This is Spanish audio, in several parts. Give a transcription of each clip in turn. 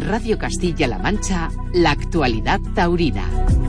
Radio Castilla-La Mancha, la actualidad taurina.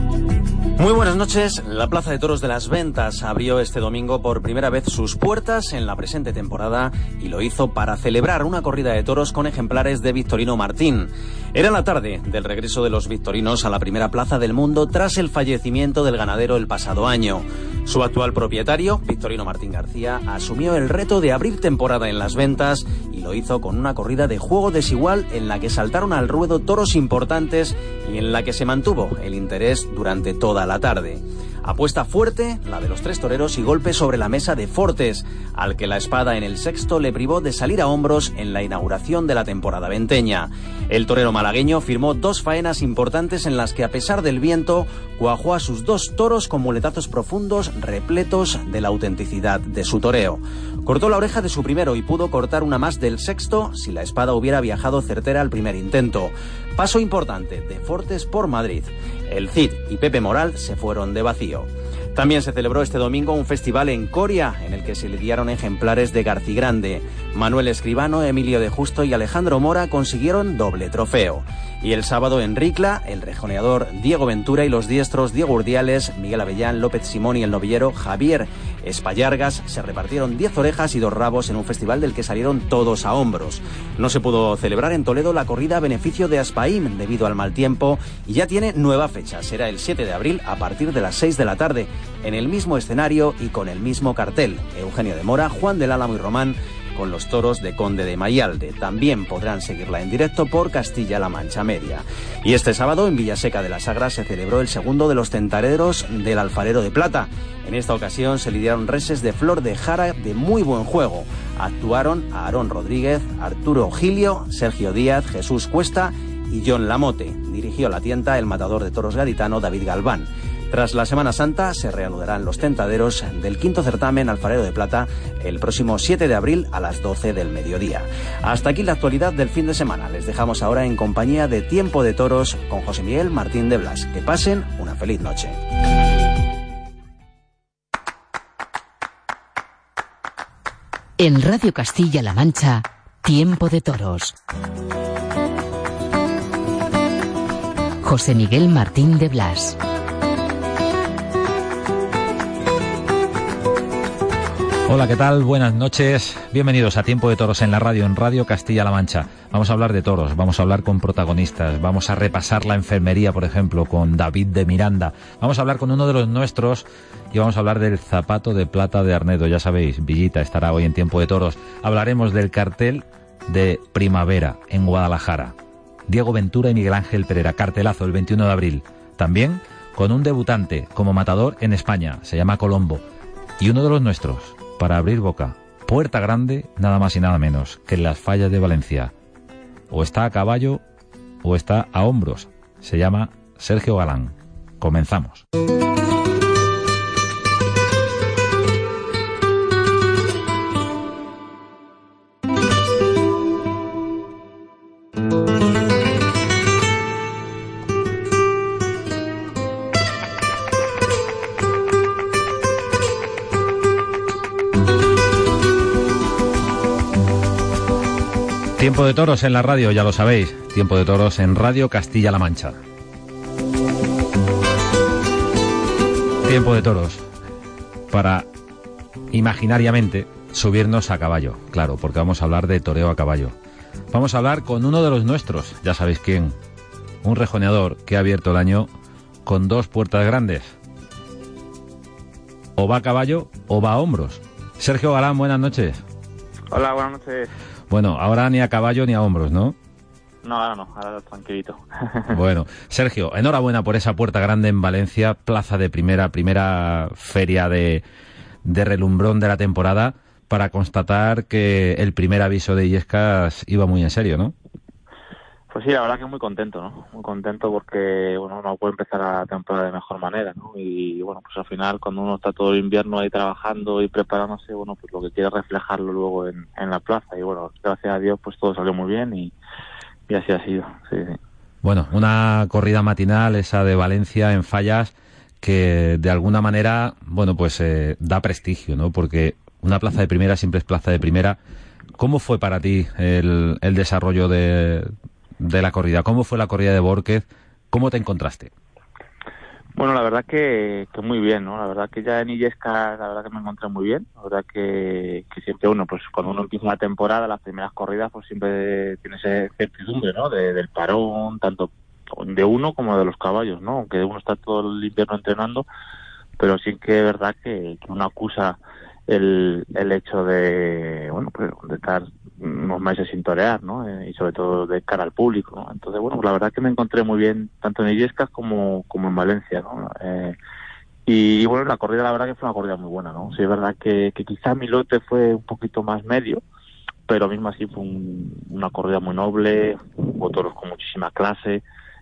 Muy buenas noches. La Plaza de Toros de las Ventas abrió este domingo por primera vez sus puertas en la presente temporada y lo hizo para celebrar una corrida de toros con ejemplares de Victorino Martín. Era la tarde del regreso de los victorinos a la primera plaza del mundo tras el fallecimiento del ganadero el pasado año. Su actual propietario, Victorino Martín García, asumió el reto de abrir temporada en las Ventas y lo hizo con una corrida de juego desigual en la que saltaron al ruedo toros importantes y en la que se mantuvo el interés durante toda la tarde. Apuesta fuerte, la de los tres toreros y golpe sobre la mesa de Fortes, al que la espada en el sexto le privó de salir a hombros en la inauguración de la temporada venteña. El torero malagueño firmó dos faenas importantes en las que, a pesar del viento, cuajó a sus dos toros con muletazos profundos repletos de la autenticidad de su toreo. Cortó la oreja de su primero y pudo cortar una más del sexto si la espada hubiera viajado certera al primer intento. Paso importante de Fortes por Madrid. El Cid y Pepe Moral se fueron de vacío. También se celebró este domingo un festival en Coria, en el que se lidiaron ejemplares de Garcigrande. Manuel Escribano, Emilio de Justo y Alejandro Mora consiguieron doble trofeo. Y el sábado en Ricla, el rejoneador Diego Ventura y los diestros Diego Urdiales, Miguel Avellán, López Simón y el novillero Javier Espallargas se repartieron 10 orejas y 2 rabos en un festival del que salieron todos a hombros. No se pudo celebrar en Toledo la corrida a beneficio de Aspaim debido al mal tiempo y ya tiene nueva fecha. Será el 7 de abril a partir de las 6 de la tarde, en el mismo escenario y con el mismo cartel. Eugenio de Mora, Juan del Álamo y Román con los toros de Conde de Mayalde. También podrán seguirla en directo por Castilla-La Mancha Media. Y este sábado en Villaseca de la Sagra se celebró el segundo de los tentaderos del Alfarero de Plata. En esta ocasión se lidiaron reses de Flor de Jara de muy buen juego. Actuaron Aarón Rodríguez, Arturo Gilio, Sergio Díaz, Jesús Cuesta y John Lamote. Dirigió la tienda el matador de toros gaditano David Galván. Tras la Semana Santa se reanudarán los tentaderos del quinto certamen Alfarero de Plata el próximo 7 de abril a las 12 del mediodía. Hasta aquí la actualidad del fin de semana. Les dejamos ahora en compañía de Tiempo de Toros con José Miguel Martín de Blas. Que pasen una feliz noche. En Radio Castilla-La Mancha, Tiempo de Toros. José Miguel Martín de Blas. Hola, ¿qué tal? Buenas noches. Bienvenidos a Tiempo de Toros en la radio, en Radio Castilla-La Mancha. Vamos a hablar de toros, vamos a hablar con protagonistas, vamos a repasar la enfermería, por ejemplo, con David de Miranda. Vamos a hablar con uno de los nuestros y vamos a hablar del zapato de plata de Arnedo. Ya sabéis, Villita estará hoy en Tiempo de Toros. Hablaremos del cartel de primavera en Guadalajara. Diego Ventura y Miguel Ángel Pereira, cartelazo el 21 de abril. También con un debutante como matador en España, se llama Colombo. Y uno de los nuestros, para abrir boca, Puerta Grande, nada más y nada menos que en las Fallas de Valencia. O está a caballo o está a hombros. Se llama Sergio Galán. Comenzamos. Tiempo de Toros en la radio, ya lo sabéis. Tiempo de Toros en Radio Castilla-La Mancha. Tiempo de Toros para, imaginariamente, subirnos a caballo. Claro, porque vamos a hablar de toreo a caballo. Vamos a hablar con uno de los nuestros, ya sabéis quién. Un rejoneador que ha abierto el año con 2 puertas grandes. O va a caballo o va a hombros. Sergio Galán, buenas noches. Hola, buenas noches. Bueno, ahora ni a caballo ni a hombros, ¿no? No, ahora tranquilito. Bueno, Sergio, enhorabuena por esa puerta grande en Valencia, plaza de primera feria de relumbrón de la temporada, para constatar que el primer aviso de Illescas iba muy en serio, ¿no? Pues sí, la verdad que muy contento, ¿no? Muy contento porque, bueno, uno puede empezar la temporada de mejor manera, ¿no? Y, bueno, pues al final, cuando uno está todo el invierno ahí trabajando y preparándose, bueno, pues lo que quiere es reflejarlo luego en la plaza. Y, bueno, gracias a Dios, pues todo salió muy bien y así ha sido, sí. Bueno, una corrida matinal, esa de Valencia en Fallas, que de alguna manera, bueno, pues da prestigio, ¿no? Porque una plaza de primera siempre es plaza de primera. ¿Cómo fue para ti el desarrollo de de la corrida. ¿Cómo fue la corrida de Bórquez? ¿Cómo te encontraste? Bueno, la verdad que muy bien, ¿no? La verdad que ya en Illescas, la verdad que me encontré muy bien. La verdad que siempre pues cuando uno empieza la temporada, las primeras corridas, pues siempre tiene esa certidumbre, ¿no? Del parón, tanto de uno como de los caballos, ¿no? Aunque uno está todo el invierno entrenando, pero sí que es verdad que uno acusa el hecho de, bueno, pues de estar unos meses sin torear, ¿no? Y sobre todo de cara al público, ¿no? Entonces, bueno, la verdad que me encontré muy bien tanto en Illescas como en Valencia, ¿no? Y bueno, la corrida la verdad que fue una corrida muy buena, ¿no? Sí, es verdad que quizá mi lote fue un poquito más medio, pero mismo así fue una corrida muy noble, hubo toros con muchísima clase,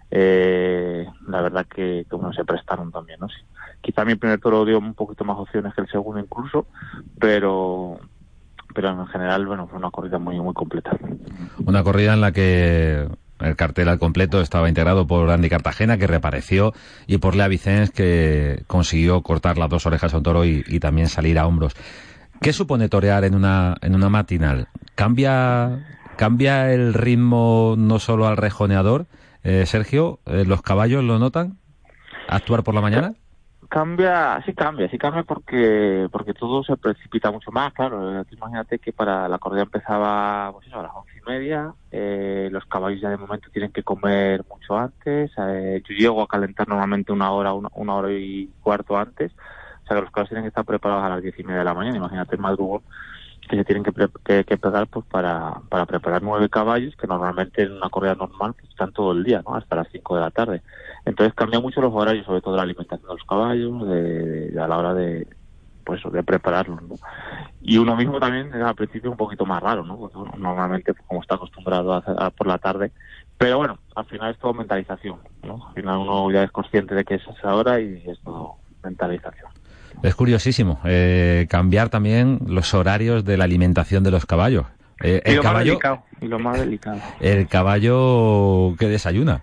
la verdad que bueno, se prestaron también, ¿no? Sí. Quizá mi primer toro dio un poquito más opciones que el segundo incluso, pero en general, bueno, fue una corrida muy muy completa. Una corrida en la que el cartel al completo estaba integrado por Andy Cartagena, que reapareció, y por Lea Vicens, que consiguió cortar las 2 orejas a un toro y también salir a hombros. ¿Qué supone torear en una matinal? ¿Cambia el ritmo no solo al rejoneador? Sergio, ¿los caballos lo notan? ¿Actuar por la mañana? Sí cambia porque todo se precipita mucho más, claro. Imagínate que para la corrida empezaba pues eso, a las 11:30, los caballos ya de momento tienen que comer mucho antes, yo llego a calentar normalmente una hora y cuarto antes, o sea que los caballos tienen que estar preparados a las 10:30 de la mañana, imagínate el madrugón que se tienen que pegar pues para preparar 9 caballos, que normalmente en una corrida normal pues, están todo el día, ¿no? Hasta las 5 de la tarde. Entonces cambian mucho los horarios, sobre todo de la alimentación de los caballos, a la hora de prepararlos, ¿no? Y uno mismo también al principio un poquito más raro, ¿no? Porque bueno, normalmente pues, como está acostumbrado a hacer por la tarde, pero bueno, al final es todo mentalización, ¿no? Al final uno ya es consciente de que es esa hora y es todo mentalización. Es curiosísimo cambiar también los horarios de la alimentación de los caballos. El caballo, lo más delicado. El caballo que desayuna.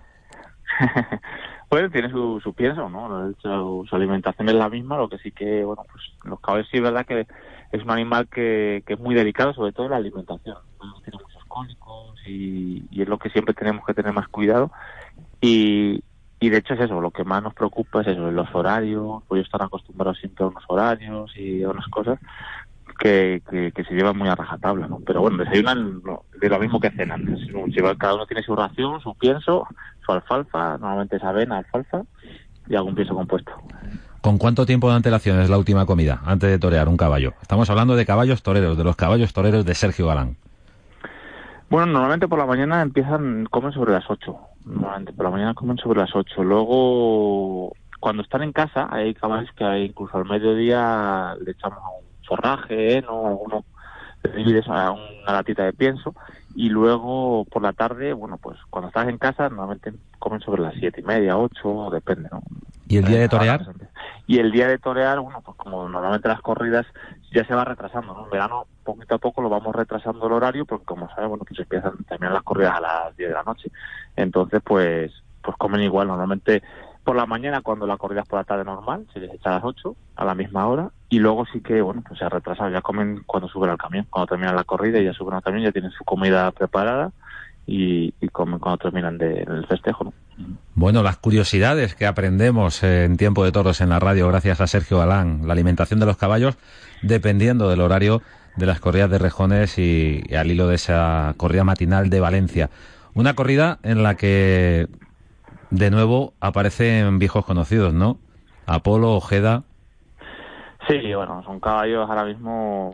Pues tiene su pienso, ¿no? Su alimentación es la misma, lo que sí que, bueno, pues los caballos sí es verdad que es un animal que es muy delicado, sobre todo en la alimentación. Tiene muchos cólicos y es lo que siempre tenemos que tener más cuidado. Y de hecho es eso, lo que más nos preocupa es eso, los horarios, pues ellos están acostumbrados siempre a unos horarios y a unas cosas que se llevan muy a rajatabla, ¿no? Pero bueno, desayunan de lo mismo que cenan. Cada uno tiene su ración, su pienso, su alfalfa, normalmente es avena, alfalfa y algún pienso compuesto. ¿Con cuánto tiempo de antelación es la última comida antes de torear un caballo? Estamos hablando de caballos toreros, de los caballos toreros de Sergio Galán. Bueno, normalmente por la mañana comen sobre las 8. Normalmente por la mañana comen sobre las 8. Luego, cuando están en casa, hay caballos que incluso al mediodía le echamos a un forraje, ¿no? Alguno le divides a una latita de pienso. Y luego por la tarde, bueno, pues cuando estás en casa, normalmente comen sobre las 7:30, 8, depende, ¿no? ¿Y el día de torear? Y el día de torear, bueno, pues como normalmente las corridas ya se va retrasando, ¿no? En verano, poquito a poco lo vamos retrasando el horario, porque como sabes, bueno, pues empiezan también las corridas a las 10 de la noche. Entonces, pues comen igual, normalmente por la mañana cuando la corrida es por la tarde normal, se les echa a las 8, a la misma hora, y luego sí que, bueno, pues se ha retrasado, ya comen cuando suben al camión, cuando terminan la corrida y ya suben al camión, ya tienen su comida preparada y comen cuando terminan del festejo, ¿no? Bueno, las curiosidades que aprendemos en Tiempo de Toros en la radio gracias a Sergio Galán, la alimentación de los caballos dependiendo del horario de las corridas de rejones y al hilo de esa corrida matinal de Valencia. Una corrida en la que de nuevo aparecen viejos conocidos, ¿no? Apolo, Ojeda. Sí, bueno, son caballos ahora mismo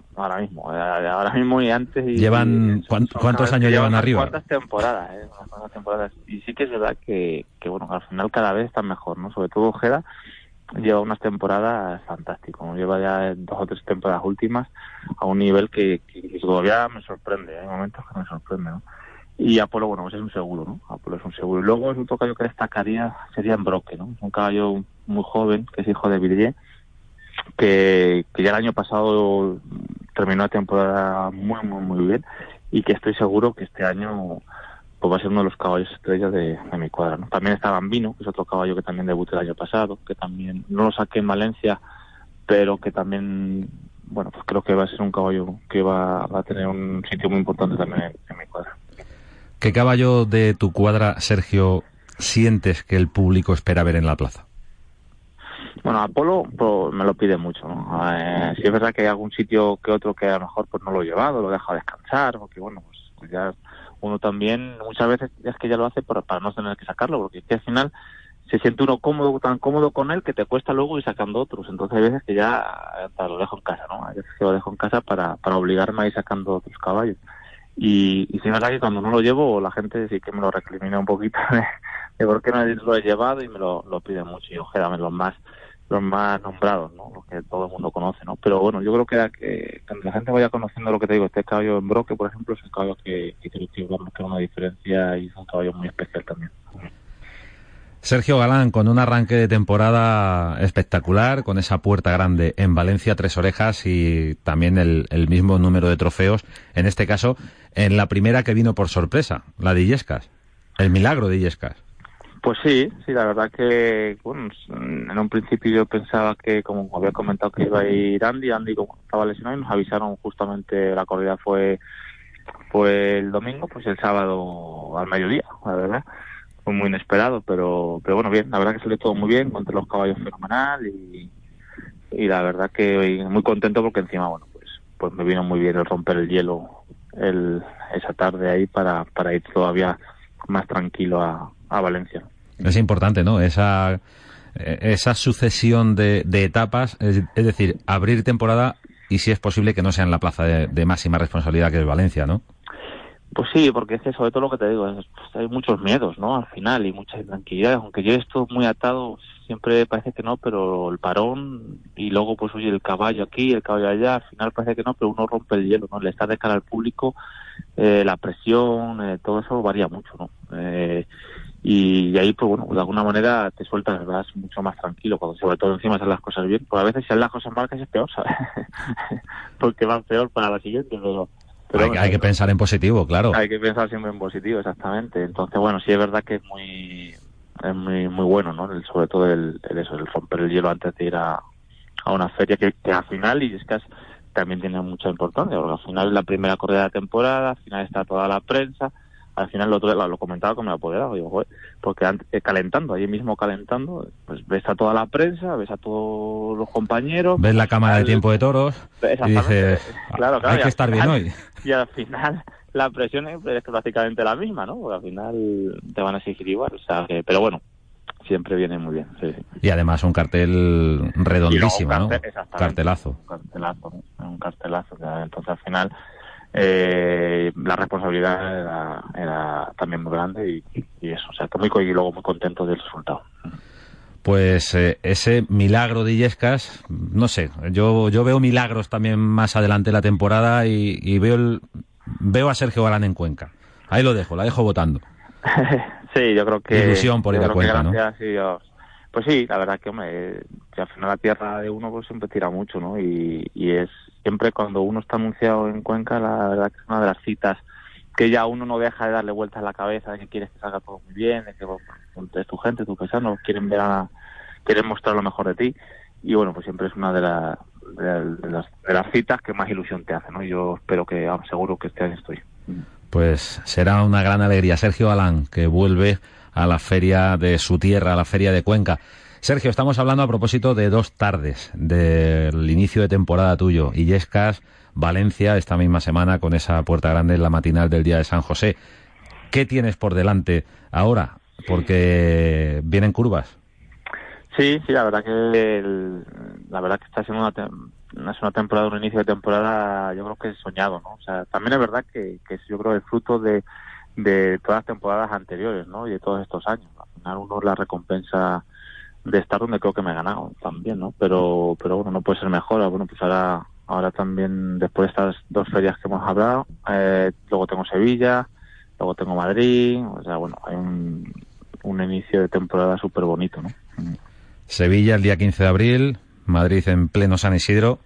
y antes. ¿Cuántos años llevan arriba? ¿Cuántas temporadas? ¿Cuántas temporadas? Y sí que es verdad que bueno, al final cada vez están mejor, ¿no? Sobre todo Ojeda lleva unas temporadas fantásticas, ¿no? Lleva ya 2 o 3 temporadas últimas a un nivel que todavía me sorprende, hay momentos que me sorprende, ¿no? Y Apolo, bueno, pues es un seguro, ¿no? Apolo es un seguro. Y luego es un caballo que destacaría, sería Embroque, ¿no? Es un caballo muy joven, que es hijo de Villiers, que ya el año pasado terminó la temporada muy bien y que estoy seguro que este año pues va a ser uno de los caballos estrellas de mi cuadra, ¿no? También está Bambino, que es otro caballo que también debutó el año pasado, que también no lo saqué en Valencia, pero que también, bueno, pues creo que va a ser un caballo que va a tener un sitio muy importante también en mi cuadra. ¿Qué caballo de tu cuadra, Sergio, sientes que el público espera ver en la plaza? Bueno, Apolo pues, me lo pide mucho, ¿no? Sí es verdad que hay algún sitio que otro que a lo mejor pues no lo he llevado, lo he dejado descansar, porque bueno, pues ya uno también muchas veces es que ya lo hace para no tener que sacarlo, porque es que al final se siente uno cómodo, tan cómodo con él que te cuesta luego ir sacando otros. Entonces hay veces que ya hasta lo dejo en casa, ¿no? Hay veces que lo dejo en casa para obligarme a ir sacando otros caballos. Y sí es verdad que cuando no lo llevo la gente sí que me lo recrimina un poquito de por qué no lo he llevado y me lo pide mucho. Y ojalá los más nombrados, ¿no? Los que todo el mundo conoce, ¿no? Pero bueno, yo creo que cuando la gente vaya conociendo lo que te digo, este caballo en Broque, por ejemplo, es un caballo que creo que va a marcar una diferencia y es un caballo muy especial también. Sergio Galán, con un arranque de temporada espectacular, con esa puerta grande en Valencia, 3 orejas y también el mismo número de trofeos, en este caso, en la primera que vino por sorpresa, la de Illescas, el milagro de Illescas. Pues sí, la verdad que, bueno, en un principio yo pensaba que, como había comentado, que iba a ir Andy como estaba lesionado y nos avisaron justamente, la corrida fue el domingo, pues el sábado al mediodía, la verdad. Fue muy inesperado, pero bueno, bien, la verdad que salió todo muy bien, contra los caballos fenomenal y la verdad que muy contento porque encima, bueno, pues me vino muy bien el romper el hielo esa tarde ahí para ir todavía más tranquilo a Valencia. Es importante, ¿no? Esa sucesión de etapas, es decir, abrir temporada y si es posible que no sea en la plaza de máxima responsabilidad que es Valencia, ¿no? Pues sí, porque es que sobre todo lo que te digo, hay muchos miedos, ¿no? Al final y mucha intranquilidad, aunque yo esto muy atado, siempre parece que no, pero el parón y luego pues oye el caballo aquí, el caballo allá, al final parece que no, pero uno rompe el hielo, ¿no? Le está de cara al público, la presión, todo eso varía mucho, ¿no? Y ahí pues bueno, de alguna manera te sueltas, vas mucho más tranquilo, cuando sobre todo encima hacen las cosas bien, pues a veces si hacen las cosas mal casi es peor, ¿sabes? Porque van peor para la siguiente, pero hay que pensar en positivo, claro. Hay que pensar siempre en positivo, exactamente. Entonces, bueno, sí es verdad que es muy bueno, ¿no? Sobre todo el romper el hielo antes de ir a una feria que al final, y es que también tiene mucha importancia, porque al final es la primera corrida de la temporada, al final está toda la prensa, al final lo comentaba con mi apoderado, digo, joder, porque calentando, ahí mismo calentando, pues ves a toda la prensa, ves a todos los compañeros. Ves la cámara de tiempo de toros y dices, claro, hay que estar bien hoy. Y al final la presión es prácticamente la misma, ¿no? Porque al final te van a exigir igual, o sea, pero bueno, siempre viene muy bien. Sí. Y además un cartel redondísimo, ¿no? Cartelazo. Un cartelazo. Entonces al final la responsabilidad era también muy grande y eso, o sea, que y luego muy contento del resultado. Pues ese milagro de Illescas, no sé, yo veo milagros también más adelante de la temporada y veo a Sergio Galán en Cuenca. Ahí lo dejo, la dejo votando. Sí, yo creo que... Ilusión por ir a Cuenca, ¿no? Sí, pues sí, la verdad que, hombre, que al final la tierra de uno pues siempre tira mucho, ¿no? Y es siempre cuando uno está anunciado en Cuenca, la verdad que es una de las citas que ya uno no deja de darle vueltas a la cabeza, de que quieres que salga todo muy bien, de que es tu gente, tus paisanos, quieren mostrar lo mejor de ti, y bueno, pues siempre es una de las citas que más ilusión te hace, ¿no? Yo espero que, seguro que este año estoy. Pues será una gran alegría. Sergio Galán, que vuelve a la feria de su tierra, a la feria de Cuenca. Sergio, estamos hablando a propósito de 2 tardes del inicio de temporada tuyo, Illescas, Valencia, esta misma semana con esa puerta grande en la matinal del día de San José. ¿Qué tienes por delante ahora? Porque vienen curvas. Sí, la verdad que está siendo una temporada, un inicio de temporada, yo creo que es soñado, ¿no? O sea, también es verdad que yo creo el fruto de todas las temporadas anteriores, ¿no? Y de todos estos años. Al final uno la recompensa de estar donde creo que me he ganado también, ¿no? Pero bueno, no puede ser mejor. Bueno, pues ahora también, después de estas 2 ferias que hemos hablado, luego tengo Sevilla, luego tengo Madrid, o sea, bueno, hay un inicio de temporada súper bonito, ¿no? Sevilla el día 15 de abril, Madrid en pleno San Isidro.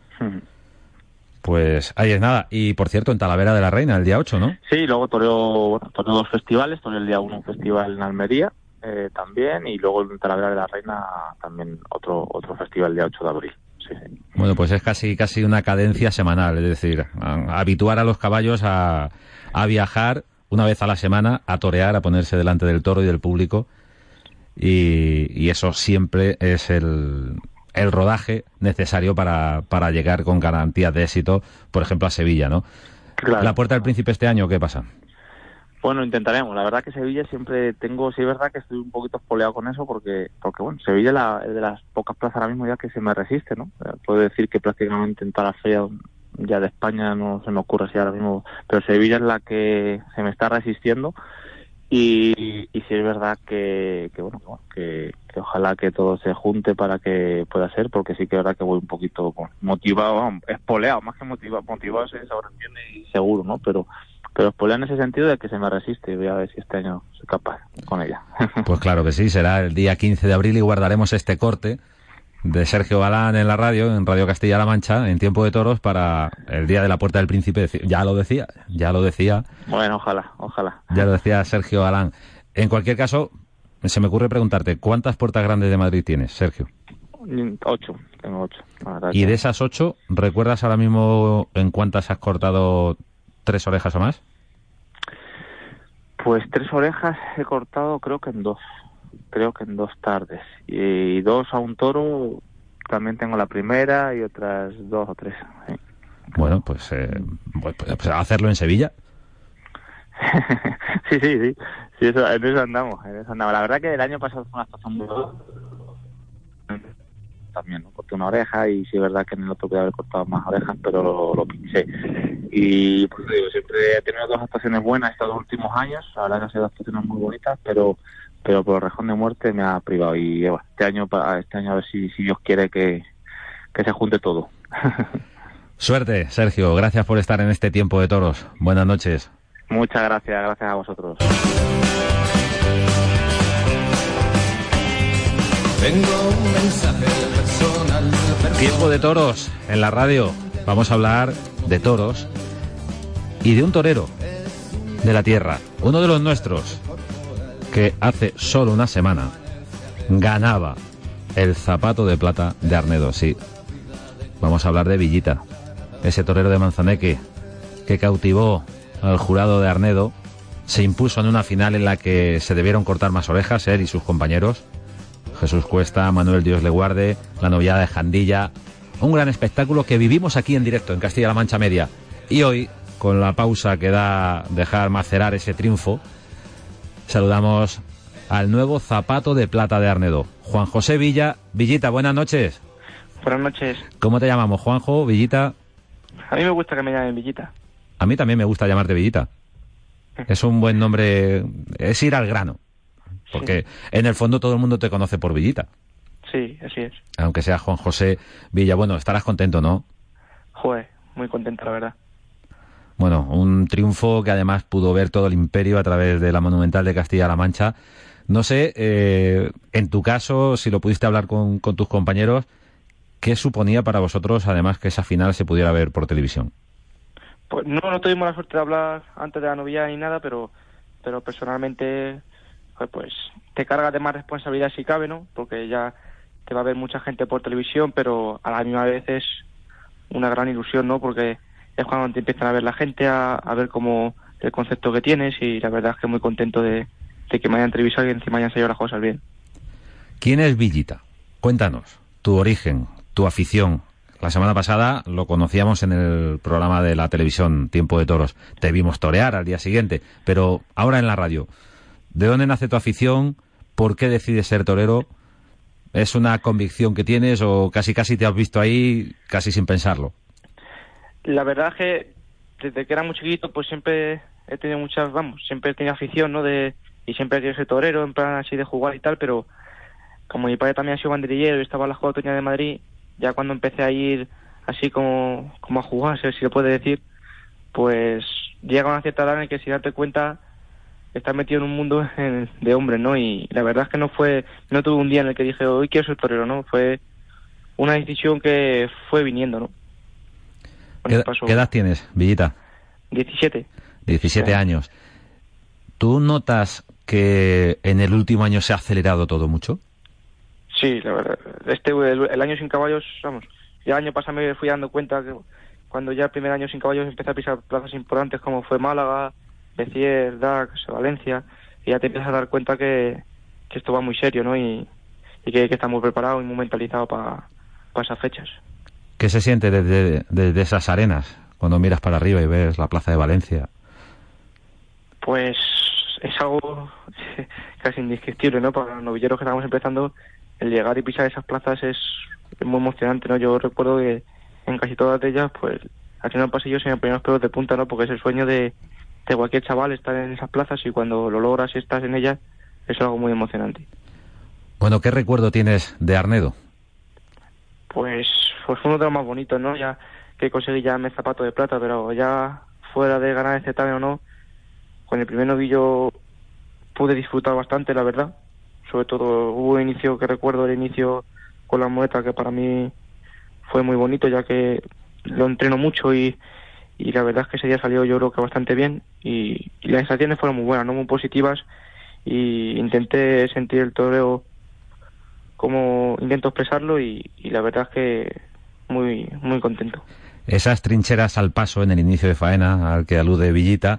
Pues ahí es nada. Y por cierto, en Talavera de la Reina el día 8, ¿no? Sí, luego toreo 2 festivales, toreo el día 1 un festival en Almería también, y luego en Talavera de la Reina también otro festival el día 8 de abril. Sí. Bueno, pues es casi una cadencia semanal, es decir, habituar a los caballos a viajar una vez a la semana a torear, a ponerse delante del toro y del público, y eso siempre es el rodaje necesario para llegar con garantías de éxito, por ejemplo, a Sevilla, ¿no? Claro. La Puerta del Príncipe este año, ¿qué pasa? Bueno, intentaremos. La verdad que Sevilla siempre tengo, sí es verdad que estoy un poquito espoleado con eso porque bueno, Sevilla es de las pocas plazas ahora mismo ya que se me resiste, ¿no? Puedo decir que prácticamente en toda la feria ya de España no se me ocurre así ahora mismo, pero Sevilla es la que se me está resistiendo y sí es verdad que ojalá que todo se junte para que pueda ser, porque sí que es verdad que voy un poquito motivado, espoleado, más que motivado se sobreentiende y seguro, ¿no? Pero espoleado en ese sentido de que se me resiste y voy a ver si este año soy capaz con ella. Pues claro que sí, será el día 15 de abril y guardaremos este corte de Sergio Galán en la radio, en Radio Castilla-La Mancha, en Tiempo de Toros, para el día de la Puerta del Príncipe. Ya lo decía. Bueno, ojalá. Ya lo decía Sergio Galán. En cualquier caso, se me ocurre preguntarte, ¿cuántas puertas grandes de Madrid tienes, Sergio? 8, tengo 8. ¿Y de esas 8, recuerdas ahora mismo en cuántas has cortado 3 orejas o más? Pues 3 orejas he cortado creo que en 2 tardes, y 2 a un toro también tengo la primera y otras 2 o 3. ¿sí? Bueno, pues hacerlo en Sevilla. sí, eso, en eso andamos. La verdad que el año pasado fue una actuación muy buena. También, ¿no? Corté una oreja y sí es verdad que en el otro podía haber cortado más orejas, pero lo pinché. Y pues digo, siempre he tenido 2 actuaciones buenas estos 2 últimos años. La verdad que han sido 2 actuaciones muy bonitas, pero por rejón de muerte me ha privado. Y bueno, este año a ver si Dios quiere que se junte todo. Suerte, Sergio. Gracias por estar en este Tiempo de Toros. Buenas noches. Muchas gracias a vosotros. Tengo un mensaje personal. Tiempo de Toros en la radio. Vamos a hablar de toros y de un torero de la tierra, uno de los nuestros, que hace solo una semana ganaba el Zapato de Plata de Arnedo. Sí, vamos a hablar de Villita, ese torero de Manzaneque que cautivó al jurado de Arnedo, se impuso en una final en la que se debieron cortar más orejas él y sus compañeros. Jesús Cuesta, Manuel Dios le guarde, la novillada de Jandilla. Un gran espectáculo que vivimos aquí en directo en Castilla-La Mancha Media. Y hoy, con la pausa que da dejar macerar ese triunfo, saludamos al nuevo Zapato de Plata de Arnedo, Juan José Villa. Villita, buenas noches. Buenas noches. ¿Cómo te llamamos, Juanjo, Villita? A mí me gusta que me llamen Villita. A mí también me gusta llamarte Villita. Es un buen nombre, es ir al grano. Porque sí, en el fondo todo el mundo te conoce por Villita. Sí, así es. Aunque sea Juan José Villa. Bueno, estarás contento, ¿no? Joder, muy contento, la verdad. Bueno, un triunfo que además pudo ver todo el imperio a través de la Monumental de Castilla-La Mancha. No sé, en tu caso, si lo pudiste hablar con tus compañeros, ¿qué suponía para vosotros, además, que esa final se pudiera ver por televisión? Pues no tuvimos la suerte de hablar antes de la novillada ni nada, pero personalmente, pues te cargas de más responsabilidad si cabe, ¿no? Porque ya te va a ver mucha gente por televisión, pero a la misma vez es una gran ilusión, ¿no? Porque es cuando te empiezan a ver la gente, a ver cómo el concepto que tienes, y la verdad es que muy contento de que me hayan entrevistado y encima hayan salido las cosas bien. ¿Quién es Villita? Cuéntanos, tu origen, tu afición. La semana pasada lo conocíamos en el programa de la televisión Tiempo de Toros. Te vimos torear al día siguiente, pero ahora en la radio. ¿De dónde nace tu afición? ¿Por qué decides ser torero? ¿Es una convicción que tienes o casi te has visto ahí casi sin pensarlo? La verdad es que desde que era muy chiquito pues siempre he tenido siempre he tenido afición, ¿no? Y siempre he querido ser torero, en plan así de jugar y tal, pero como mi padre también ha sido banderillero y estaba en la Escuela de Otoño de Madrid, ya cuando empecé a ir así como a jugar, si se puede decir, pues llega una cierta edad en que, sin darte cuenta, estás metido en un mundo de hombres, ¿no? Y la verdad es que no tuve un día en el que dije, hoy quiero ser torero, ¿no? Fue una decisión que fue viniendo, ¿no? ¿Qué edad tienes, Villita? 17. 17 sí. años. ¿Tú notas que en el último año se ha acelerado todo mucho? Sí, la verdad. El año sin caballos, vamos, ya el año pasado me fui dando cuenta que cuando ya el primer año sin caballos empecé a pisar plazas importantes como fue Málaga, Béziers, Dax, Valencia, y ya te empiezas a dar cuenta que esto va muy serio, ¿no? Y que estamos preparados y muy mentalizados para esas fechas. ¿Qué se siente desde esas arenas cuando miras para arriba y ves la plaza de Valencia? Pues es algo casi indescriptible, ¿no? Para los novilleros que estamos empezando, el llegar y pisar esas plazas es muy emocionante, ¿no? Yo recuerdo que en casi todas de ellas, pues, haciendo el pasillo se me ponían los pelos de punta, ¿no? Porque es el sueño de cualquier chaval estar en esas plazas, y cuando lo logras y estás en ellas, es algo muy emocionante. Bueno, ¿qué recuerdo tienes de Arnedo? Pues uno de los más bonitos, ¿no? Ya que conseguí ya mi zapato de plata, pero ya fuera de ganar el certamen o no, con el primer novillo pude disfrutar bastante, la verdad. Sobre todo hubo un inicio que recuerdo, el inicio con la muleta, que para mí fue muy bonito, ya que lo entreno mucho y la verdad es que ese día salió yo creo que bastante bien, y las sensaciones fueron muy buenas, ¿no? Muy positivas, y intenté sentir el toreo como intento expresarlo, y la verdad es que muy muy contento. Esas trincheras al paso en el inicio de faena, al que alude Villita,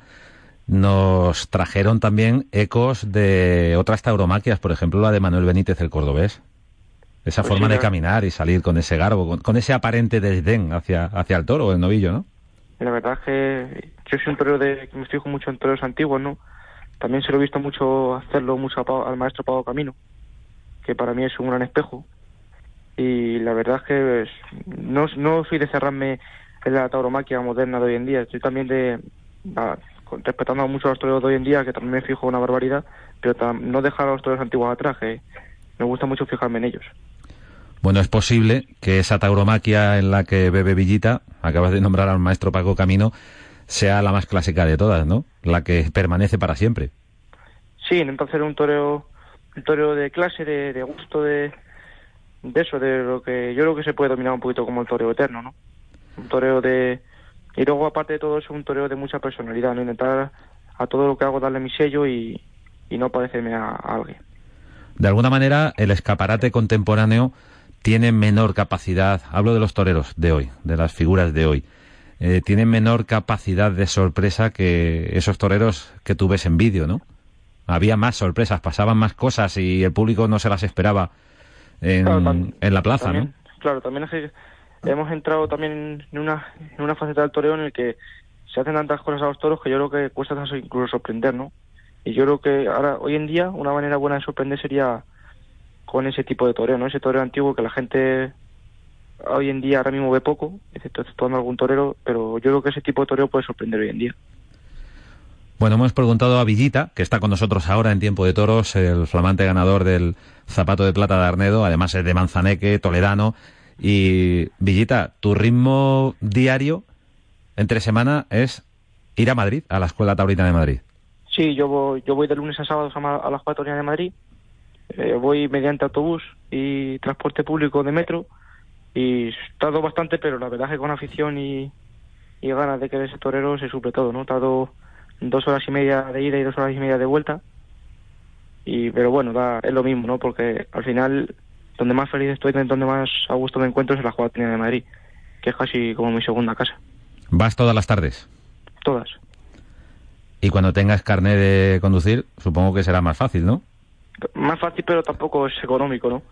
nos trajeron también ecos de otras tauromaquias, por ejemplo la de Manuel Benítez el cordobés. Esa Pues forma sí, de caminar y salir con ese garbo, con ese aparente desdén hacia el toro, el novillo, ¿no? La verdad es que yo soy un torero que me fijo mucho en toreros antiguos, ¿no? También se lo he visto mucho hacerlo mucho al maestro Pablo Camino, que para mí es un gran espejo. Y la verdad es que no soy de cerrarme en la tauromaquia moderna de hoy en día. Estoy también respetando mucho a los toreros de hoy en día, que también me fijo una barbaridad, pero no dejar a los toreros antiguos atrás, que me gusta mucho fijarme en ellos. Bueno, es posible que esa tauromaquia en la que bebe Villita, acabas de nombrar al maestro Paco Camino, sea la más clásica de todas, ¿no? La que permanece para siempre. Sí, intento hacer un toreo de clase, de gusto, de eso, de lo que yo creo que se puede dominar un poquito como el toreo eterno, ¿no? Un toreo y luego aparte de todo eso, un toreo de mucha personalidad, ¿no? Intentar a todo lo que hago darle mi sello y no parecerme a alguien. De alguna manera, el escaparate contemporáneo tiene menor capacidad, hablo de los toreros de hoy, de las figuras de hoy, tienen menor capacidad de sorpresa que esos toreros que tú ves en vídeo, ¿no? Había más sorpresas, pasaban más cosas y el público no se las esperaba en la plaza, también, ¿no? Claro, también es que hemos entrado también en una faceta del toreo en el que se hacen tantas cosas a los toros que yo creo que cuesta incluso sorprender, ¿no? Y yo creo que ahora, hoy en día, una manera buena de sorprender sería con ese tipo de toreo, ¿no? Ese toreo antiguo que la gente hoy en día ahora mismo ve poco, excepto algún torero, pero yo creo que ese tipo de toreo puede sorprender hoy en día. Bueno, hemos preguntado a Villita, que está con nosotros ahora en Tiempo de Toros, el flamante ganador del zapato de plata de Arnedo, además es de Manzaneque, toledano. Y Villita, tu ritmo diario entre semana es ir a Madrid, a la Escuela Taurina de Madrid. Sí, yo voy de lunes a sábados a la Escuela Taurina de Madrid. Voy mediante autobús y transporte público de metro, y tardo bastante, pero la verdad es que con afición y ganas de querer ser torero se suple todo, ¿no? Tardo 2 horas y media de ida y 2 horas y media de vuelta, pero bueno, es lo mismo, ¿no? Porque al final donde más feliz estoy, donde más a gusto me encuentro es en la Escuela Taurina de Madrid, que es casi como mi segunda casa. ¿Vas todas las tardes? Todas. Y cuando tengas carné de conducir, supongo que será más fácil, ¿no? Más fácil, pero tampoco es económico, ¿no?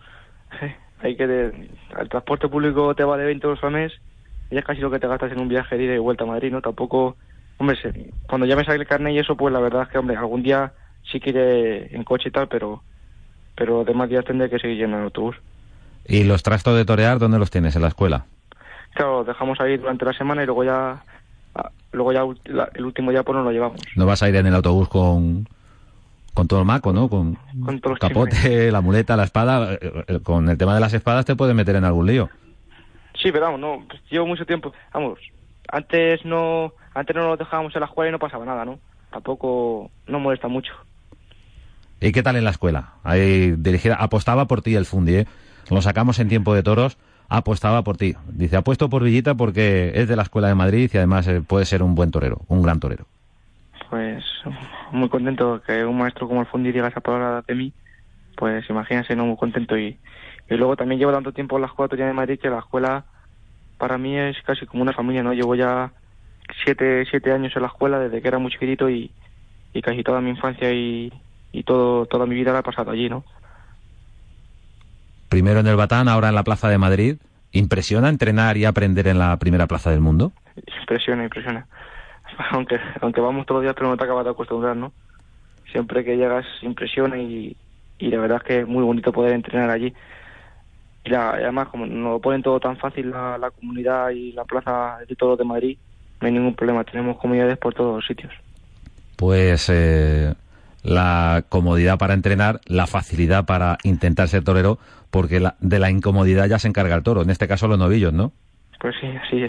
El transporte público te vale 20 euros al mes y es casi lo que te gastas en un viaje de ida y vuelta a Madrid, ¿no? Tampoco, hombre, cuando ya me saque el carnet y eso, pues la verdad es que, hombre, algún día sí que iré en coche y tal, pero demás días tendré que seguir yendo en autobús. ¿Y los trastos de torear dónde los tienes? ¿En la escuela? Claro, dejamos ahí durante la semana y luego ya el último día pues nos lo llevamos. ¿No vas a ir en el autobús con todo el maco, ¿no? Con todos los capote, chimones, la muleta, la espada. Con el tema de las espadas te puedes meter en algún lío. Sí, pero vamos, no, pues llevo mucho tiempo. Vamos, antes no lo dejábamos en la escuela y no pasaba nada, ¿no? Tampoco no molesta mucho. ¿Y qué tal en la escuela? Ahí apostaba por ti el Fundi, ¿eh? Lo sacamos en Tiempo de Toros, apostaba por ti. Dice, apuesto por Villita porque es de la Escuela de Madrid y además puede ser un buen torero, un gran torero. Pues muy contento que un maestro como el Fundi diga esa palabra de mí, pues imagínense, ¿no? Muy contento. Y luego también llevo tanto tiempo en la Escuela Taurina de Madrid que la escuela para mí es casi como una familia, ¿no? Llevo ya 7 años en la escuela desde que era muy chiquitito y casi toda mi infancia y toda mi vida la he pasado allí, ¿no? Primero en el Batán, ahora en la Plaza de Madrid. ¿Impresiona entrenar y aprender en la primera plaza del mundo? Impresiona. Aunque vamos todos los días, pero no te acabas de acostumbrar, ¿no? Siempre que llegas impresiona y la verdad es que es muy bonito poder entrenar allí. Y además, como nos lo ponen todo tan fácil la comunidad y la plaza de toros de Madrid, no hay ningún problema. Tenemos comunidades por todos los sitios. Pues la comodidad para entrenar, la facilidad para intentar ser torero, porque de la incomodidad ya se encarga el toro, en este caso los novillos, ¿no? Pues sí, así es.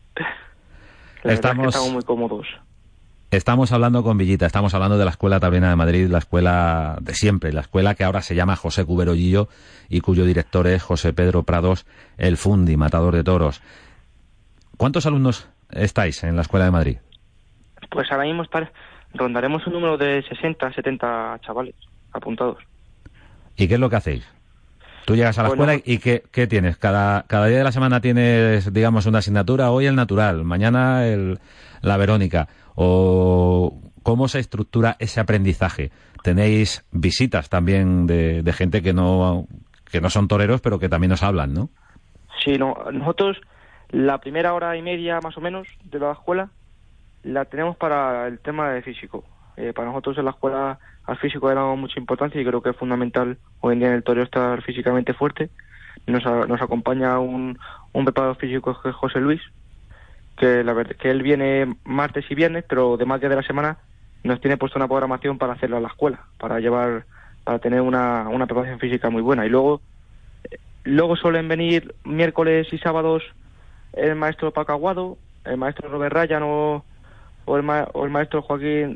La verdad es que estamos muy cómodos. Estamos hablando con Villita, estamos hablando de la Escuela Taurina de Madrid, la escuela de siempre, la escuela que ahora se llama José Cubero Lillo y cuyo director es José Pedro Prados, el Fundi, matador de toros. ¿Cuántos alumnos estáis en la Escuela de Madrid? Pues ahora mismo rondaremos un número de 60, 70 chavales apuntados. ¿Y qué es lo que hacéis? Tú llegas a la escuela y ¿qué tienes? Cada día de la semana tienes, digamos, una asignatura. Hoy el natural, mañana la Verónica. ¿O cómo se estructura ese aprendizaje? ¿Tenéis visitas también de gente que no son toreros, pero que también nos hablan, no? Sí, nosotros la primera hora y media más o menos de la escuela la tenemos para el tema de físico. Para nosotros en la escuela al físico le damos mucha importancia y creo que es fundamental hoy en día en el toreo estar físicamente fuerte. Nos acompaña un preparador físico que es José Luis, que la verdad que él viene martes y viernes, pero demás días de la semana nos tiene puesto una programación para hacerlo a la escuela, para tener una preparación física muy buena. Y luego suelen venir miércoles y sábados el maestro Paco Aguado, el maestro Robert Ryan o el maestro Joaquín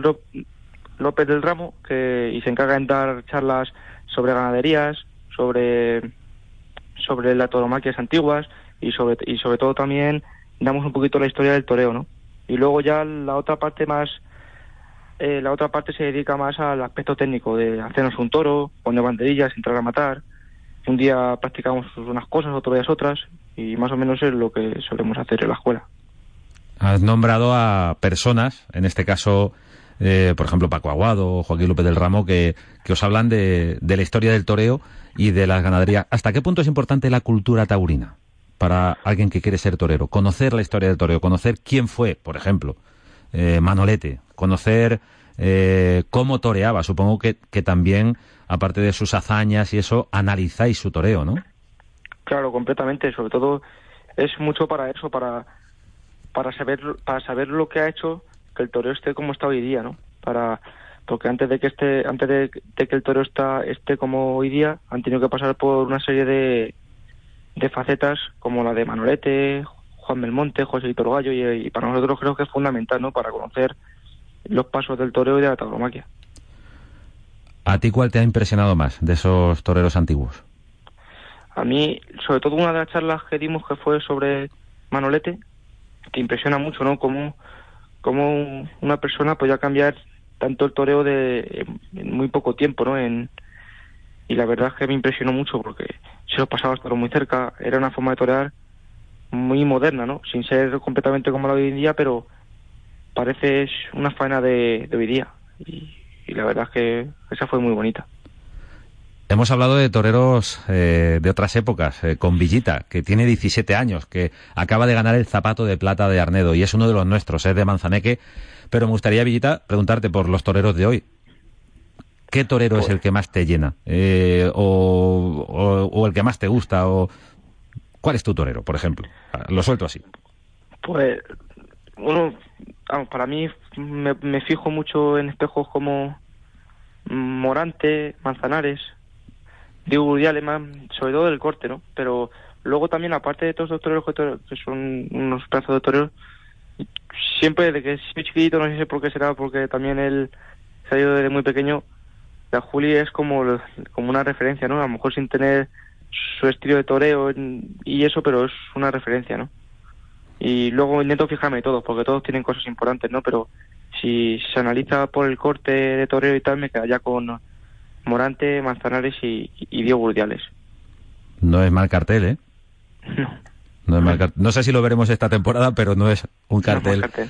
López del Ramo, y se encarga en dar charlas sobre ganaderías, sobre las tauromaquias antiguas y sobre todo también damos un poquito la historia del toreo, ¿no? Y luego ya la otra parte se dedica más al aspecto técnico de hacernos un toro, poner banderillas, entrar a matar. Un día practicamos unas cosas, otro día otras, y más o menos es lo que solemos hacer en la escuela. Has nombrado a personas, en este caso, por ejemplo, Paco Aguado o Joaquín López del Ramo, que os hablan de la historia del toreo y de las ganaderías. ¿Hasta qué punto es importante la cultura taurina para alguien que quiere ser torero? Conocer la historia del toreo, conocer quién fue, por ejemplo, Manolete, conocer cómo toreaba. Supongo que también, aparte de sus hazañas y eso, analizáis su toreo, ¿no? Claro, completamente. Sobre todo es mucho para eso, para saber lo que ha hecho que el toreo esté como está hoy día, ¿no? Porque antes de que el toreo esté como hoy día, han tenido que pasar por una serie de facetas como la de Manolete, Juan Belmonte, José Víctor Gallo, y para nosotros creo que es fundamental, ¿no? Para conocer los pasos del toreo y de la tauromaquia. ¿A ti cuál te ha impresionado más de esos toreros antiguos? A mí, sobre todo una de las charlas que dimos que fue sobre Manolete, te impresiona mucho, ¿no? Como una persona podía cambiar tanto el toreo en muy poco tiempo, ¿no? Y la verdad es que me impresionó mucho porque se lo pasaba hasta muy cerca. Era una forma de torear muy moderna, ¿no? Sin ser completamente como la de hoy en día, pero parece una faena de hoy día. Y la verdad es que esa fue muy bonita. Hemos hablado de toreros de otras épocas, con Villita, que tiene 17 años, que acaba de ganar el Zapato de Plata de Arnedo y es uno de los nuestros, es de Manzaneque. Pero me gustaría, Villita, preguntarte por los toreros de hoy. ¿Qué torero es el que más te llena? O el que más te gusta? ¿Cuál es tu torero, por ejemplo? Lo suelto así. Pues, para mí me fijo mucho en espejos como Morante, Manzanares, Diego Urdiales, sobre todo del corte, ¿no? Pero luego también, aparte de todos los toreros que son unos pedazos de toreros, siempre desde que soy chiquitito, no sé por qué será, porque también él se ha ido desde muy pequeño, la Juli es como una referencia, ¿no? A lo mejor sin tener su estilo de toreo y eso, pero es una referencia, ¿no? Y luego intento fijarme en todos, porque todos tienen cosas importantes, ¿no? Pero si se analiza por el corte de toreo y tal, me quedaría con Morante, Manzanares y Diego Urdiales. No es mal cartel, ¿eh? No. No es mal cartel. No sé si lo veremos esta temporada, pero no es un cartel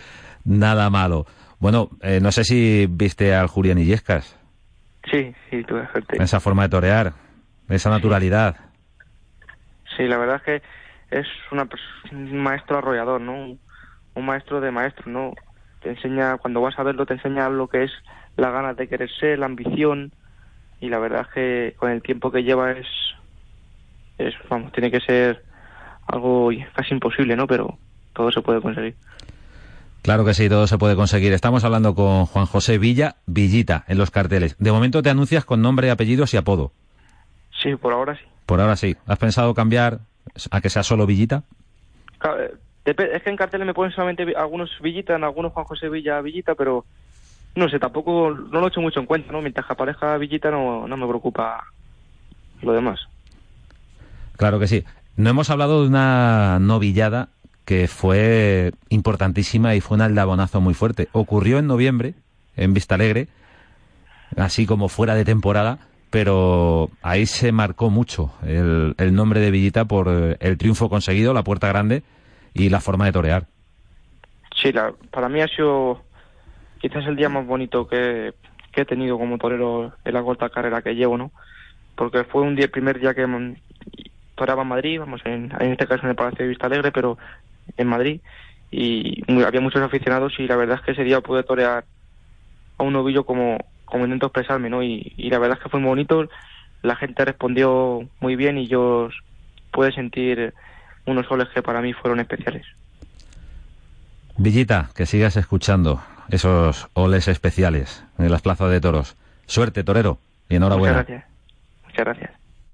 Nada malo. Bueno, no sé si viste al Julián Illescas. Sí, tuve suerte. Esa forma de torear, esa naturalidad. Sí, la verdad es que es un maestro arrollador, ¿no? Un maestro de maestros, ¿no? Te enseña, cuando vas a verlo, te enseña lo que es la ganas de querer ser, la ambición, y la verdad es que con el tiempo que lleva vamos, tiene que ser algo casi imposible, ¿no? Pero todo se puede conseguir. Claro que sí, todo se puede conseguir. Estamos hablando con Juan José Villita, en los carteles. De momento te anuncias con nombre, apellidos y apodo. Sí, por ahora sí. Por ahora sí. ¿Has pensado cambiar a que sea solo Villita? Es que en carteles me ponen solamente algunos Villita, en algunos Juan José Villita, pero no sé, tampoco no lo he hecho mucho en cuenta, ¿no? Mientras que aparezca Villita no me preocupa lo demás. Claro que sí. No hemos hablado de una novillada que fue importantísima y fue un aldabonazo muy fuerte. Ocurrió en noviembre, en Vistalegre, así como fuera de temporada, pero ahí se marcó mucho el nombre de Villita por el triunfo conseguido, la puerta grande y la forma de torear. Sí, para mí ha sido quizás el día más bonito que he tenido como torero en la corta carrera que llevo, ¿no? Porque fue el primer día que toreaba en Madrid, vamos, en este caso en el Palacio de Vistalegre, pero en Madrid, y había muchos aficionados, y la verdad es que ese día pude torear a un novillo como intento expresarme, ¿no? Y la verdad es que fue muy bonito, la gente respondió muy bien y yo pude sentir unos soles que para mí fueron especiales. Villita, que sigas escuchando esos oles especiales en las plazas de toros. Suerte, torero, y enhorabuena. Muchas gracias. Muchas gracias.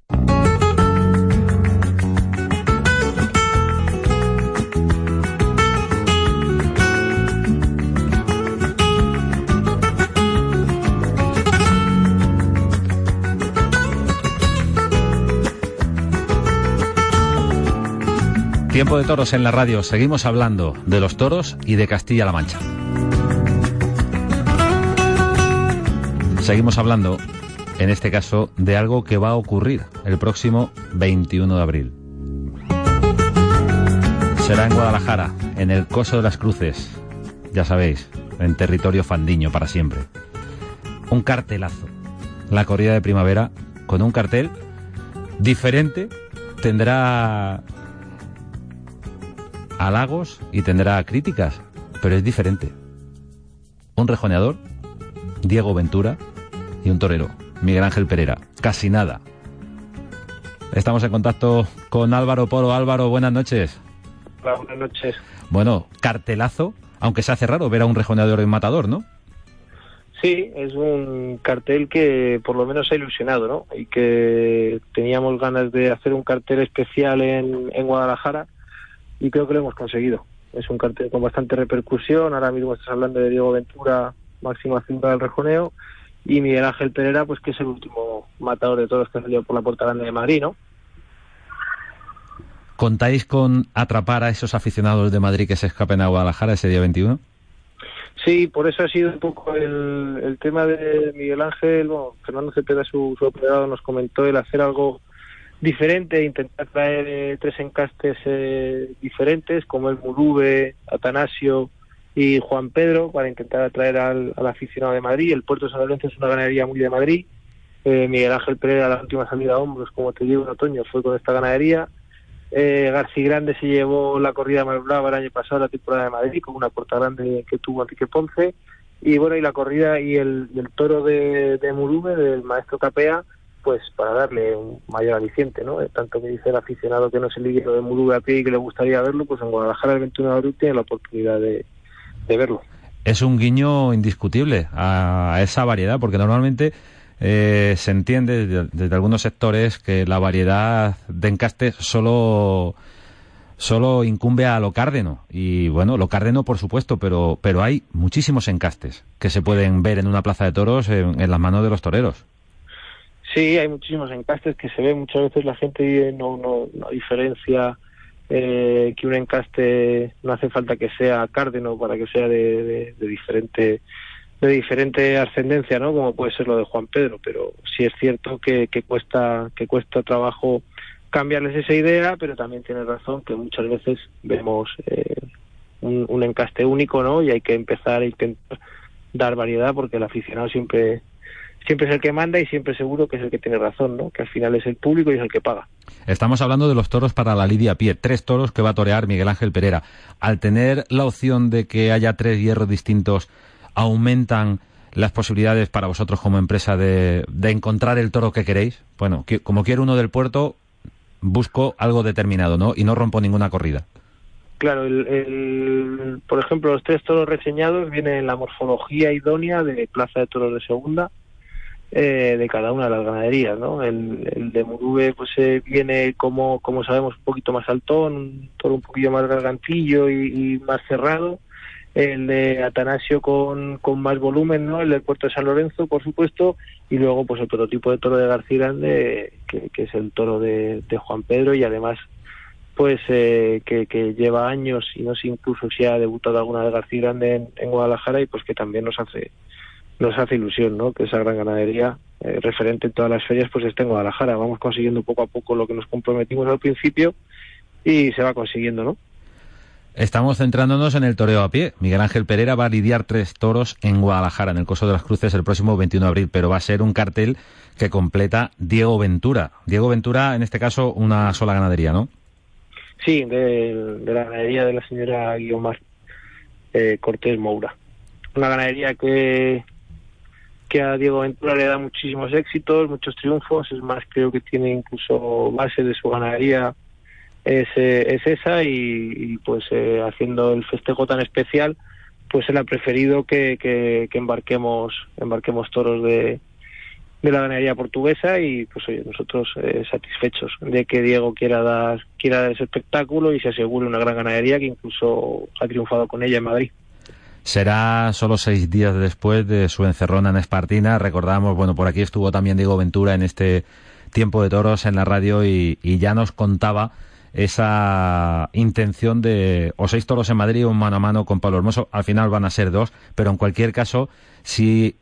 Tiempo de toros en la radio. Seguimos hablando de los toros y de Castilla-La Mancha. Seguimos hablando, en este caso, de algo que va a ocurrir el próximo 21 de abril. Será en Guadalajara, en el Coso de las Cruces, ya sabéis, en territorio fandiño para siempre. Un cartelazo. La corrida de primavera, con un cartel diferente, tendrá halagos y tendrá críticas, pero es diferente. Un rejoneador, Diego Ventura, y un torero, Miguel Ángel Pereira. Casi nada. Estamos en contacto con Álvaro Polo. Álvaro, buenas noches. Hola, buenas noches. Bueno, cartelazo, aunque se hace raro ver a un rejoneador y un matador, ¿no? Sí, es un cartel que por lo menos ha ilusionado, ¿no? Y que teníamos ganas de hacer un cartel especial en Guadalajara, y creo que lo hemos conseguido. Es un cartel con bastante repercusión. Ahora mismo estás hablando de Diego Ventura, máxima figura del rejoneo, y Miguel Ángel Pereira, pues que es el último matador de toros que ha salido por la Puerta Grande de Madrid, ¿no? ¿Contáis con atrapar a esos aficionados de Madrid que se escapen a Guadalajara ese día 21? Sí, por eso ha sido un poco el tema de Miguel Ángel. Bueno, Fernando Cepeda, su operador, nos comentó el hacer algo diferente, intentar traer 3 encastes diferentes, como el Murube, Atanasio y Juan Pedro, para intentar atraer al aficionado de Madrid. El Puerto de San Lorenzo es una ganadería muy de Madrid. Miguel Ángel Pereira, la última salida a hombros, como te digo, en otoño, fue con esta ganadería. García Grande se llevó la corrida más brava el año pasado, la temporada de Madrid, con una puerta grande que tuvo Enrique Ponce. Y bueno, y la corrida y el toro de Murube, del maestro Capea, pues para darle un mayor aliciente, ¿no? Tanto que dice el aficionado que no se ligue lo de Murube a pie y que le gustaría verlo, pues en Guadalajara el 21 de abril tiene la oportunidad de verlo. Es un guiño indiscutible a esa variedad, porque normalmente se entiende desde algunos sectores que la variedad de encastes solo incumbe a lo cárdeno. Y bueno, lo cárdeno por supuesto, pero hay muchísimos encastes que se pueden ver en una plaza de toros en las manos de los toreros. Sí, hay muchísimos encastes que se ven. Muchas veces la gente no diferencia que un encaste no hace falta que sea cárdeno para que sea de diferente ascendencia, ¿no? Como puede ser lo de Juan Pedro, pero sí es cierto que cuesta trabajo cambiarles esa idea, pero también tiene razón que muchas veces vemos un encaste único, ¿no? Y hay que empezar a intentar dar variedad, porque el aficionado siempre es el que manda y siempre seguro que es el que tiene razón, ¿no? Que al final es el público y es el que paga. Estamos hablando de los toros para la lidia a pie, 3 toros que va a torear Miguel Ángel Perera. Al tener la opción de que haya 3 hierros distintos, ¿aumentan las posibilidades para vosotros como empresa de encontrar el toro que queréis? Bueno, como quiero uno del puerto, busco algo determinado, ¿no? Y no rompo ninguna corrida. Claro, por ejemplo, los 3 toros reseñados vienen en la morfología idónea de plaza de toros de segunda, de cada una de las ganaderías, ¿no? El de Murube pues viene como sabemos un poquito más altón, un toro un poquillo más gargantillo y más cerrado. El de Atanasio con más volumen, ¿no? El del Puerto de San Lorenzo, por supuesto, y luego pues el prototipo de toro de García Grande, que es el toro de Juan Pedro, y además pues que lleva años y no sé incluso si ha debutado alguna de García Grande en Guadalajara, y pues que también nos hace ilusión, ¿no? Que esa gran ganadería referente en todas las ferias pues esté en Guadalajara. Vamos consiguiendo poco a poco lo que nos comprometimos al principio y se va consiguiendo, ¿no? Estamos centrándonos en el toreo a pie. Miguel Ángel Perera va a lidiar 3 toros en Guadalajara, en el Coso de las Cruces, el próximo 21 de abril, pero va a ser un cartel que completa Diego Ventura. Diego Ventura, en este caso, una sola ganadería, ¿no? Sí, de la ganadería de la señora Guiomar Cortés Moura. Una ganadería que a Diego Ventura le da muchísimos éxitos, muchos triunfos. Es más, creo que tiene incluso base de su ganadería es esa, y pues haciendo el festejo tan especial, pues él ha preferido que embarquemos toros de la ganadería portuguesa, y pues oye, nosotros satisfechos de que Diego quiera dar ese espectáculo y se asegure una gran ganadería que incluso ha triunfado con ella en Madrid. Será solo 6 días después de su encerrona en Espartina. Recordamos, bueno, por aquí estuvo también Diego Ventura en este Tiempo de Toros en la radio y ya nos contaba esa intención de o 6 toros en Madrid o un mano a mano con Pablo Hermoso. Al final van a ser 2, pero en cualquier caso, sí,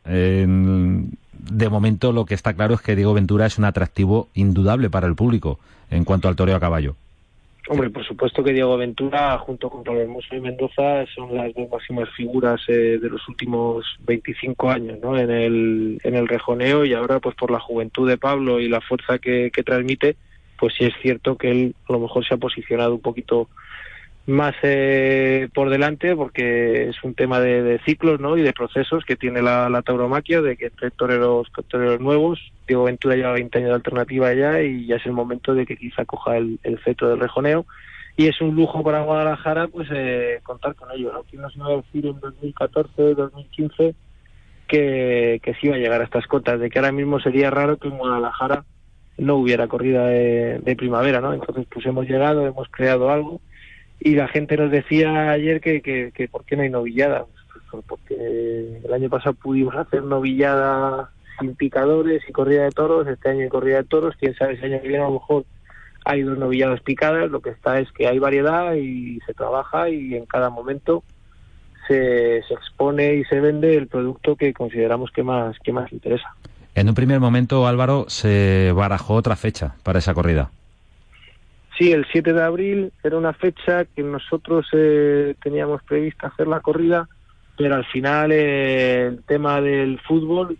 de momento lo que está claro es que Diego Ventura es un atractivo indudable para el público en cuanto al toreo a caballo. Hombre, por supuesto que Diego Ventura, junto con Pablo Hermoso y Mendoza, son las 2 máximas figuras de los últimos 25 años, ¿no? en el rejoneo, y ahora pues por la juventud de Pablo y la fuerza que transmite, pues sí es cierto que él a lo mejor se ha posicionado un poquito más por delante, porque es un tema de ciclos, ¿no? Y de procesos que tiene la tauromaquia, de que entre toreros nuevos. Diego Ventura lleva 20 años de alternativa ya, y ya es el momento de que quizá coja el cetro del rejoneo, y es un lujo para Guadalajara pues contar con ello, ¿no? ¿Quién nos iba a decir en 2014, 2015 que sí iba a llegar a estas cotas, de que ahora mismo sería raro que en Guadalajara no hubiera corrida de primavera, ¿no? Entonces pues hemos llegado, hemos creado algo, y la gente nos decía ayer que ¿por qué no hay novillada? Pues porque el año pasado pudimos hacer novillada sin picadores y corrida de toros. Este año hay corrida de toros, quién sabe si el año que viene a lo mejor hay 2 novilladas picadas. Lo que está es que hay variedad y se trabaja, y en cada momento se expone y se vende el producto que consideramos que más interesa. En un primer momento, Álvaro, se barajó otra fecha para esa corrida. Sí, el 7 de abril era una fecha que nosotros teníamos prevista hacer la corrida, pero al final el tema del fútbol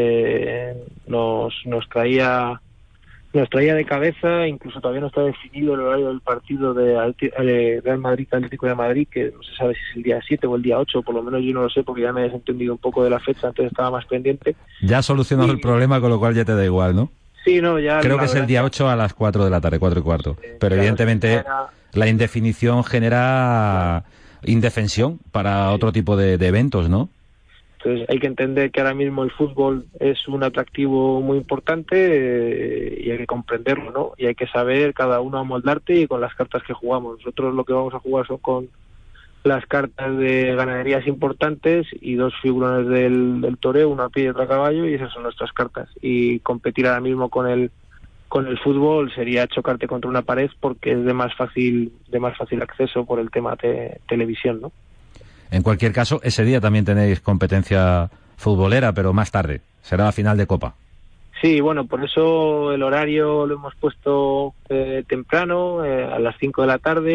nos traía de cabeza. Incluso todavía no está definido el horario del partido de Real Madrid Atlético de Madrid, que no se sabe si es el día 7 o el día 8, por lo menos yo no lo sé, porque ya me he desentendido un poco de la fecha, entonces estaba más pendiente. Ya has solucionado el problema, con lo cual ya te da igual, ¿no? Sí, no, ya. Creo que es el día 8 a las 4 de la tarde, 4:15. Pero claro, evidentemente la indefinición genera indefensión para otro tipo de eventos, ¿no? Entonces hay que entender que ahora mismo el fútbol es un atractivo muy importante, y hay que comprenderlo, ¿no? Y hay que saber cada uno amoldarte y con las cartas que jugamos. Nosotros lo que vamos a jugar son con las cartas de ganaderías importantes y 2 figurones del toreo, una a pie y otra a caballo, y esas son nuestras cartas. Y competir ahora mismo con el fútbol sería chocarte contra una pared, porque es de más fácil acceso por el tema de televisión, ¿no? En cualquier caso, ese día también tenéis competencia futbolera, pero más tarde. Será la final de Copa. Sí, bueno, por eso el horario lo hemos puesto temprano, a las 5 de la tarde,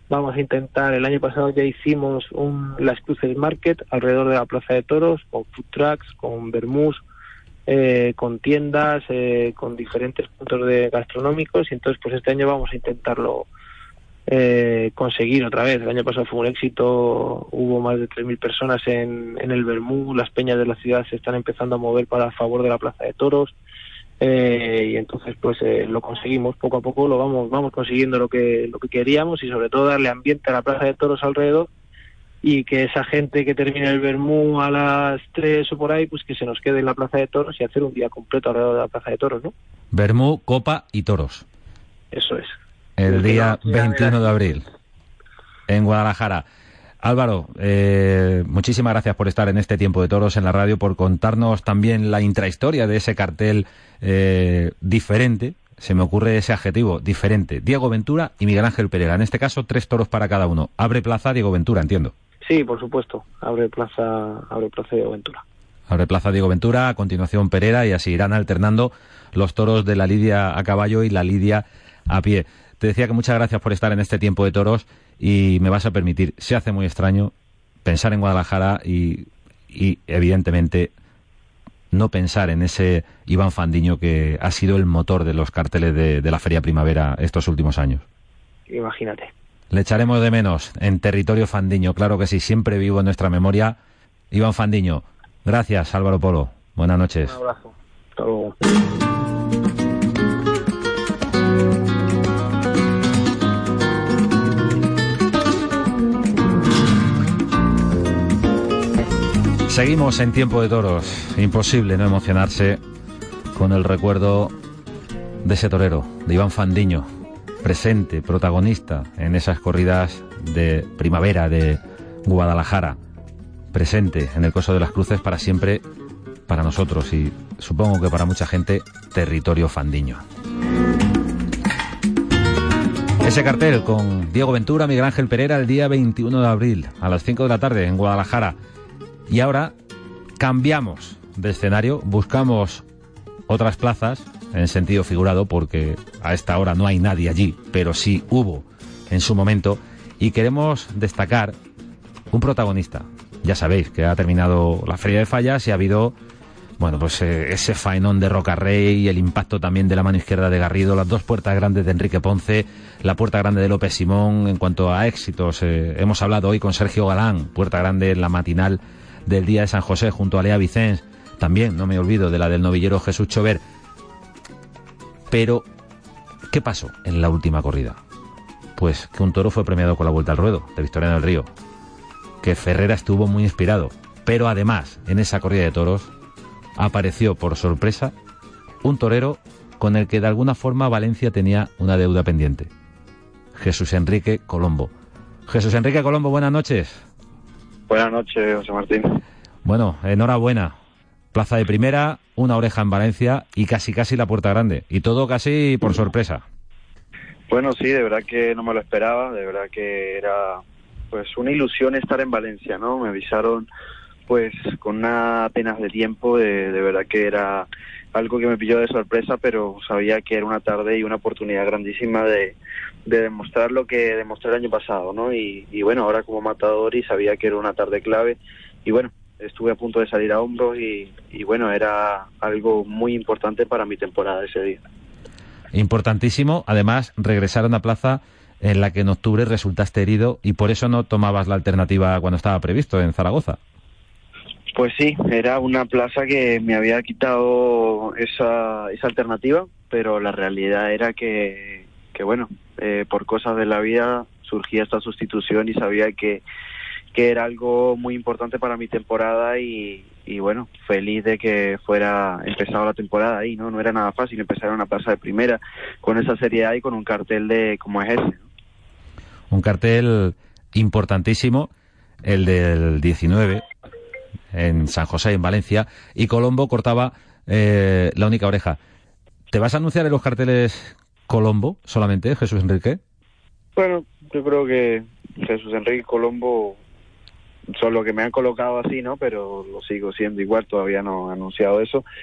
Vamos a intentar, el año pasado ya hicimos Las Cruces Market alrededor de la Plaza de Toros, con food trucks, con vermús, con tiendas, con diferentes puntos gastronómicos, y entonces pues este año vamos a intentarlo conseguir otra vez. El año pasado fue un éxito, hubo más de 3.000 personas en el vermú, las peñas de la ciudad se están empezando a mover a favor de la Plaza de Toros, y entonces pues lo conseguimos poco a poco, lo vamos consiguiendo lo que queríamos, y sobre todo darle ambiente a la Plaza de Toros alrededor, y que esa gente que termine el vermú a las 3 o por ahí, pues que se nos quede en la Plaza de Toros y hacer un día completo alrededor de la Plaza de Toros, ¿no? Vermú, copa y toros. Eso es. El día 21 de abril en Guadalajara. Álvaro, muchísimas gracias por estar en este Tiempo de Toros en la radio, por contarnos también la intrahistoria de ese cartel diferente. Se me ocurre ese adjetivo, diferente. Diego Ventura y Miguel Ángel Pereira. En este caso, 3 toros para cada uno. Abre plaza Diego Ventura, entiendo. Sí, por supuesto. Abre plaza Diego Ventura. Abre plaza Diego Ventura, a continuación Pereira, y así irán alternando los toros de la lidia a caballo y la lidia a pie. Te decía que muchas gracias por estar en este Tiempo de Toros, y me vas a permitir, se hace muy extraño pensar en Guadalajara y evidentemente no pensar en ese Iván Fandiño que ha sido el motor de los carteles de la Feria Primavera estos últimos años. Imagínate. Le echaremos de menos en territorio Fandiño, claro que sí, siempre vivo en nuestra memoria Iván Fandiño. Gracias, Álvaro Polo. Buenas noches. Un abrazo. Hasta luego. Seguimos en Tiempo de Toros. Imposible no emocionarse con el recuerdo de ese torero, de Iván Fandiño, presente, protagonista en esas corridas de primavera de Guadalajara, presente en el Coso de las Cruces para siempre, para nosotros y supongo que para mucha gente, territorio Fandiño. Ese cartel con Diego Ventura, Miguel Ángel Pereira, el día 21 de abril a las 5 de la tarde en Guadalajara. Y ahora cambiamos de escenario, buscamos otras plazas, en sentido figurado, porque a esta hora no hay nadie allí, pero sí hubo en su momento, y queremos destacar un protagonista. Ya sabéis que ha terminado la Feria de Fallas y ha habido, bueno, pues ese faenón de Rocarrey, el impacto también de la mano izquierda de Garrido, las 2 puertas grandes de Enrique Ponce, la puerta grande de López Simón. En cuanto a éxitos, hemos hablado hoy con Sergio Galán, puerta grande en la matinal del día de San José junto a Lea Vicens. También no me olvido de la del novillero Jesús Chover. Pero, ¿qué pasó en la última corrida? Pues que un toro fue premiado con la Vuelta al Ruedo de Victoriano del Río, que Ferrera estuvo muy inspirado, pero además en esa corrida de toros apareció por sorpresa un torero con el que de alguna forma Valencia tenía una deuda pendiente: Jesús Enrique Colombo. Jesús Enrique Colombo, buenas noches. Buenas noches, José Martín. Bueno, enhorabuena. Plaza de primera, una oreja en Valencia y casi la puerta grande. Y todo casi por sorpresa. Bueno, sí, de verdad que no me lo esperaba. De verdad que era pues una ilusión estar en Valencia, ¿no? Me avisaron pues con una apenas de tiempo. De verdad que era algo que me pilló de sorpresa, pero sabía que era una tarde y una oportunidad grandísima de demostrar lo que demostré el año pasado, ¿no? Y bueno, ahora como matador, y sabía que era una tarde clave, y bueno, estuve a punto de salir a hombros y bueno, era algo muy importante para mi temporada ese día. Importantísimo, además regresar a una plaza en la que en octubre resultaste herido y por eso no tomabas la alternativa cuando estaba previsto en Zaragoza. Pues sí, era una plaza que me había quitado esa alternativa, pero la realidad era que bueno, por cosas de la vida surgía esta sustitución y sabía que era algo muy importante para mi temporada y bueno, feliz de que fuera empezado la temporada ahí, ¿no? No era nada fácil empezar en una plaza de primera con esa seriedad y con un cartel de como es ese, ¿no? Un cartel importantísimo, el del 19 en San José, en Valencia, y Colombo cortaba la única oreja. ¿Te vas a anunciar en los carteles Colombo solamente, Jesús Enrique? Bueno, yo creo que Jesús Enrique Colombo son los que me han colocado así, ¿no? Pero lo sigo siendo igual, todavía no he anunciado eso.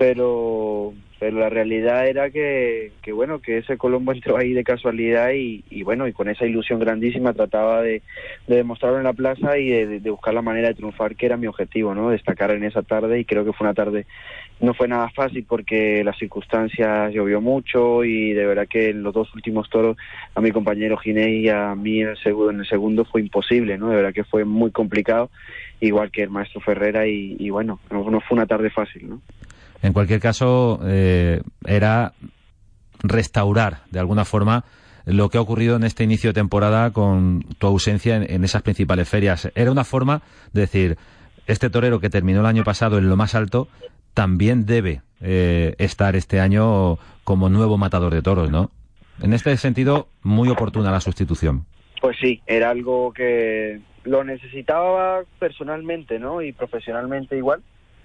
pero la realidad era que bueno, que ese Colombo entró ahí de casualidad y bueno, y con esa ilusión grandísima trataba de demostrarlo en la plaza y de buscar la manera de triunfar, que era mi objetivo, ¿no? Destacar en esa tarde, y creo que fue una tarde, no fue nada fácil porque las circunstancias, llovió mucho, y de verdad que en los dos últimos toros a mi compañero Ginés y a mí en el segundo fue imposible, ¿no? De verdad que fue muy complicado, igual que el maestro Ferrera, y bueno, no fue una tarde fácil, ¿no? En cualquier caso, era restaurar, de alguna forma, lo que ha ocurrido en este inicio de temporada con tu ausencia en esas principales ferias. Era una forma de decir, este torero que terminó el año pasado en lo más alto, también debe estar este año como nuevo matador de toros, ¿no? En este sentido, muy oportuna la sustitución. Pues sí, era algo que lo necesitaba personalmente, ¿no? Y profesionalmente igual,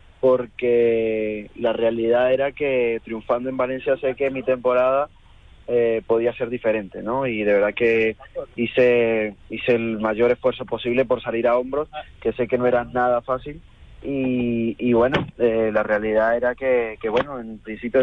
porque la realidad era que triunfando en Valencia sé que mi temporada podía ser diferente, ¿no? Y de verdad que hice el mayor esfuerzo posible por salir a hombros, que sé que no era nada fácil, y bueno, la realidad era que bueno, en principio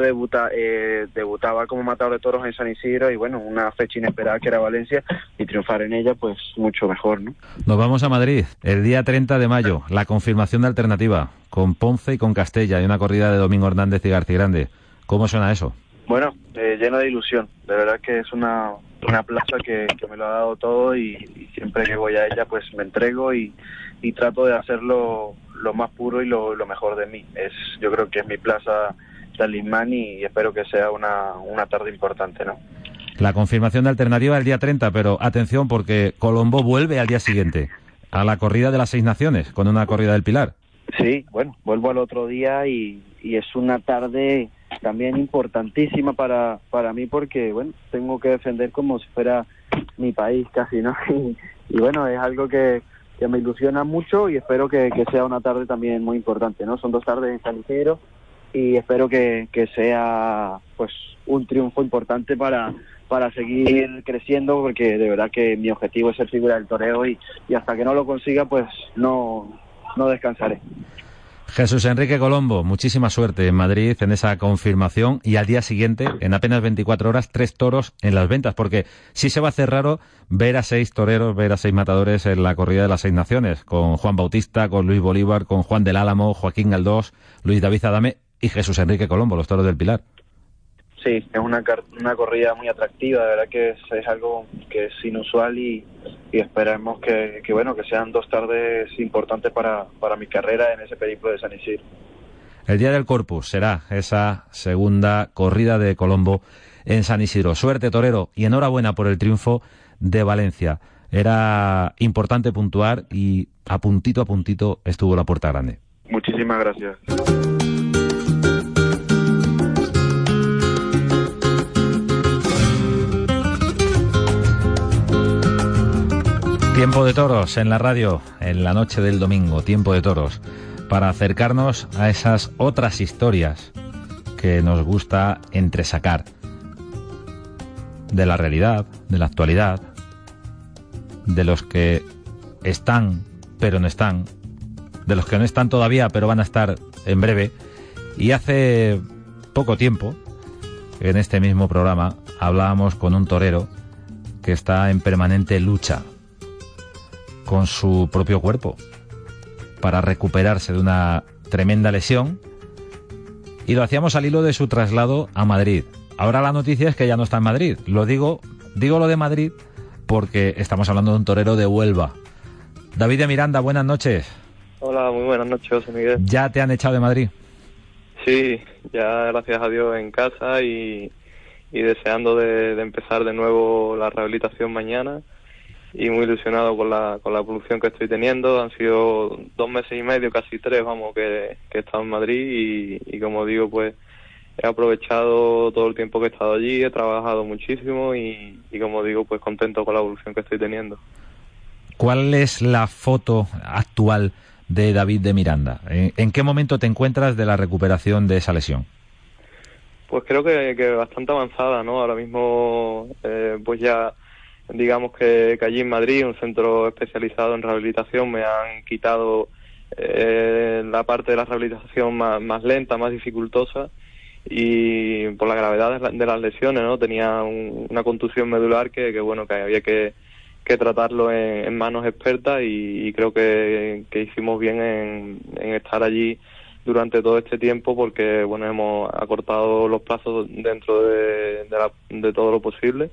debutaba como matador de toros en San Isidro, y bueno, una fecha inesperada que era Valencia, y triunfar en ella pues mucho mejor, ¿no? Nos vamos a Madrid, el día 30 de mayo, la confirmación de Alternativa, con Ponce y con Castella, y una corrida de Domingo Hernández y García Grande. ¿Cómo suena eso? Bueno, lleno de ilusión. De verdad que es una plaza que me lo ha dado todo, y siempre que voy a ella pues me entrego y trato de hacerlo lo más puro y lo mejor de mí. Yo creo que es mi plaza talismán, y espero que sea una tarde importante, ¿no? La confirmación de Alternativa el día 30, pero atención, porque Colombo vuelve al día siguiente a la corrida de las 6 Naciones, con una corrida del Pilar. Sí, bueno, vuelvo al otro día, y es una tarde también importantísima para mí, porque bueno, tengo que defender como si fuera mi país casi, ¿no? Y bueno, es algo que me ilusiona mucho, y espero que sea una tarde también muy importante, ¿no? Son 2 tardes en San Isidro, y espero que sea pues un triunfo importante para seguir creciendo, porque de verdad que mi objetivo es ser figura del toreo, y hasta que no lo consiga pues no descansaré. Jesús Enrique Colombo, muchísima suerte en Madrid en esa confirmación, y al día siguiente, en apenas 24 horas, 3 toros en las ventas, porque sí se va a hacer raro ver a 6 toreros, ver a 6 matadores en la corrida de las 6 Naciones, con Juan Bautista, con Luis Bolívar, con Juan del Álamo, Joaquín Galdós, Luis David Adame y Jesús Enrique Colombo, los toros del Pilar. Sí, es una corrida muy atractiva, de verdad que es algo que es inusual, y esperemos que bueno, que sean 2 tardes importantes para mi carrera en ese periplo de San Isidro. El día del Corpus será esa segunda corrida de Colombo en San Isidro. Suerte, torero, y enhorabuena por el triunfo de Valencia. Era importante puntuar, y a puntito estuvo la puerta grande. Muchísimas gracias. Tiempo de toros en la radio, en la noche del domingo, tiempo de toros, para acercarnos a esas otras historias que nos gusta entresacar de la realidad, de la actualidad, de los que están pero no están, de los que no están todavía pero van a estar en breve. Y hace poco tiempo, en este mismo programa, hablábamos con un torero que está en permanente lucha con su propio cuerpo para recuperarse de una tremenda lesión, y lo hacíamos al hilo de su traslado a Madrid. Ahora la noticia es que ya no está en Madrid. Lo digo lo de Madrid porque estamos hablando de un torero de Huelva. David de Miranda, buenas noches. Hola, muy buenas noches, José Miguel. ¿Ya te han echado de Madrid? Sí, ya gracias a Dios en casa, y deseando de empezar de nuevo la rehabilitación mañana, y muy ilusionado con la evolución que estoy teniendo. Han sido 2 meses y medio, casi 3, vamos, que he estado en Madrid, y como digo, pues he aprovechado todo el tiempo que he estado allí, he trabajado muchísimo, y como digo, pues contento con la evolución que estoy teniendo. ¿Cuál es la foto actual de David de Miranda? ¿En qué momento te encuentras de la recuperación de esa lesión? Pues creo que bastante avanzada, ¿no? Ahora mismo, pues ya digamos que allí en Madrid, un centro especializado en rehabilitación, me han quitado la parte de la rehabilitación más lenta, más dificultosa, y por la gravedad de las lesiones, ¿no? Tenía una contusión medular que había que tratarlo en manos expertas, y creo que hicimos bien en estar allí durante todo este tiempo, porque hemos acortado los plazos dentro de todo lo posible,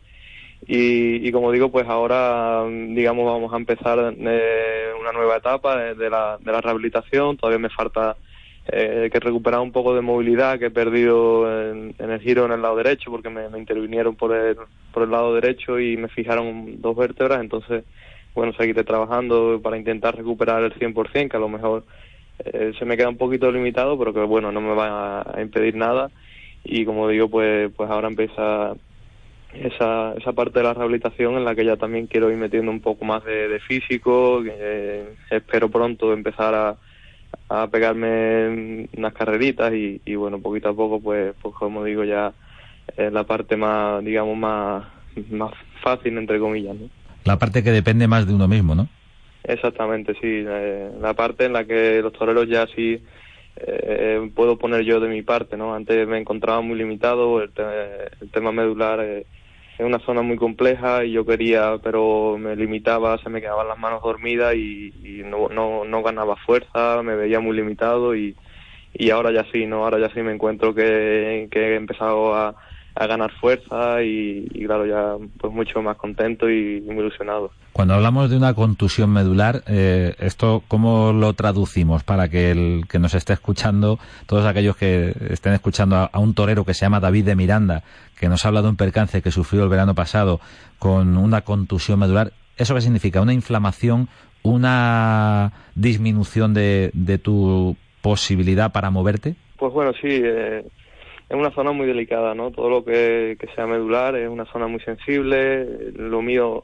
y como digo, pues ahora vamos a empezar una nueva etapa de la rehabilitación. Todavía me falta que recuperar un poco de movilidad que he perdido en el giro en el lado derecho, porque me intervinieron por el lado derecho y me fijaron 2 vértebras. Entonces seguiré trabajando para intentar recuperar el 100%, que a lo mejor se me queda un poquito limitado, pero que no me va a impedir nada. Y como digo, pues ahora empieza esa parte de la rehabilitación en la que ya también quiero ir metiendo un poco más de físico. Espero pronto empezar a pegarme unas carreritas y poquito a poco, pues como digo, ya la parte más fácil, entre comillas, ¿no? La parte que depende más de uno mismo, ¿no? Exactamente, sí. La parte en la que los toreros ya sí puedo poner yo de mi parte, ¿no? Antes me encontraba muy limitado. El tema medular es una zona muy compleja, y yo quería, pero me limitaba, se me quedaban las manos dormidas y no ganaba fuerza, me veía muy limitado, y ahora ya sí, ¿no? Ahora ya sí me encuentro que he empezado a ganar fuerza, y claro, ya pues mucho más contento y muy ilusionado. Cuando hablamos de una contusión medular, ¿esto cómo lo traducimos para que el que nos esté escuchando, todos aquellos que estén escuchando a un torero que se llama David de Miranda, que nos habla de un percance que sufrió el verano pasado con una contusión medular? ¿Eso qué significa? ¿Una inflamación, una disminución de tu posibilidad para moverte? Pues sí, es una zona muy delicada, ¿no? Todo lo que sea medular es una zona muy sensible. Lo mío,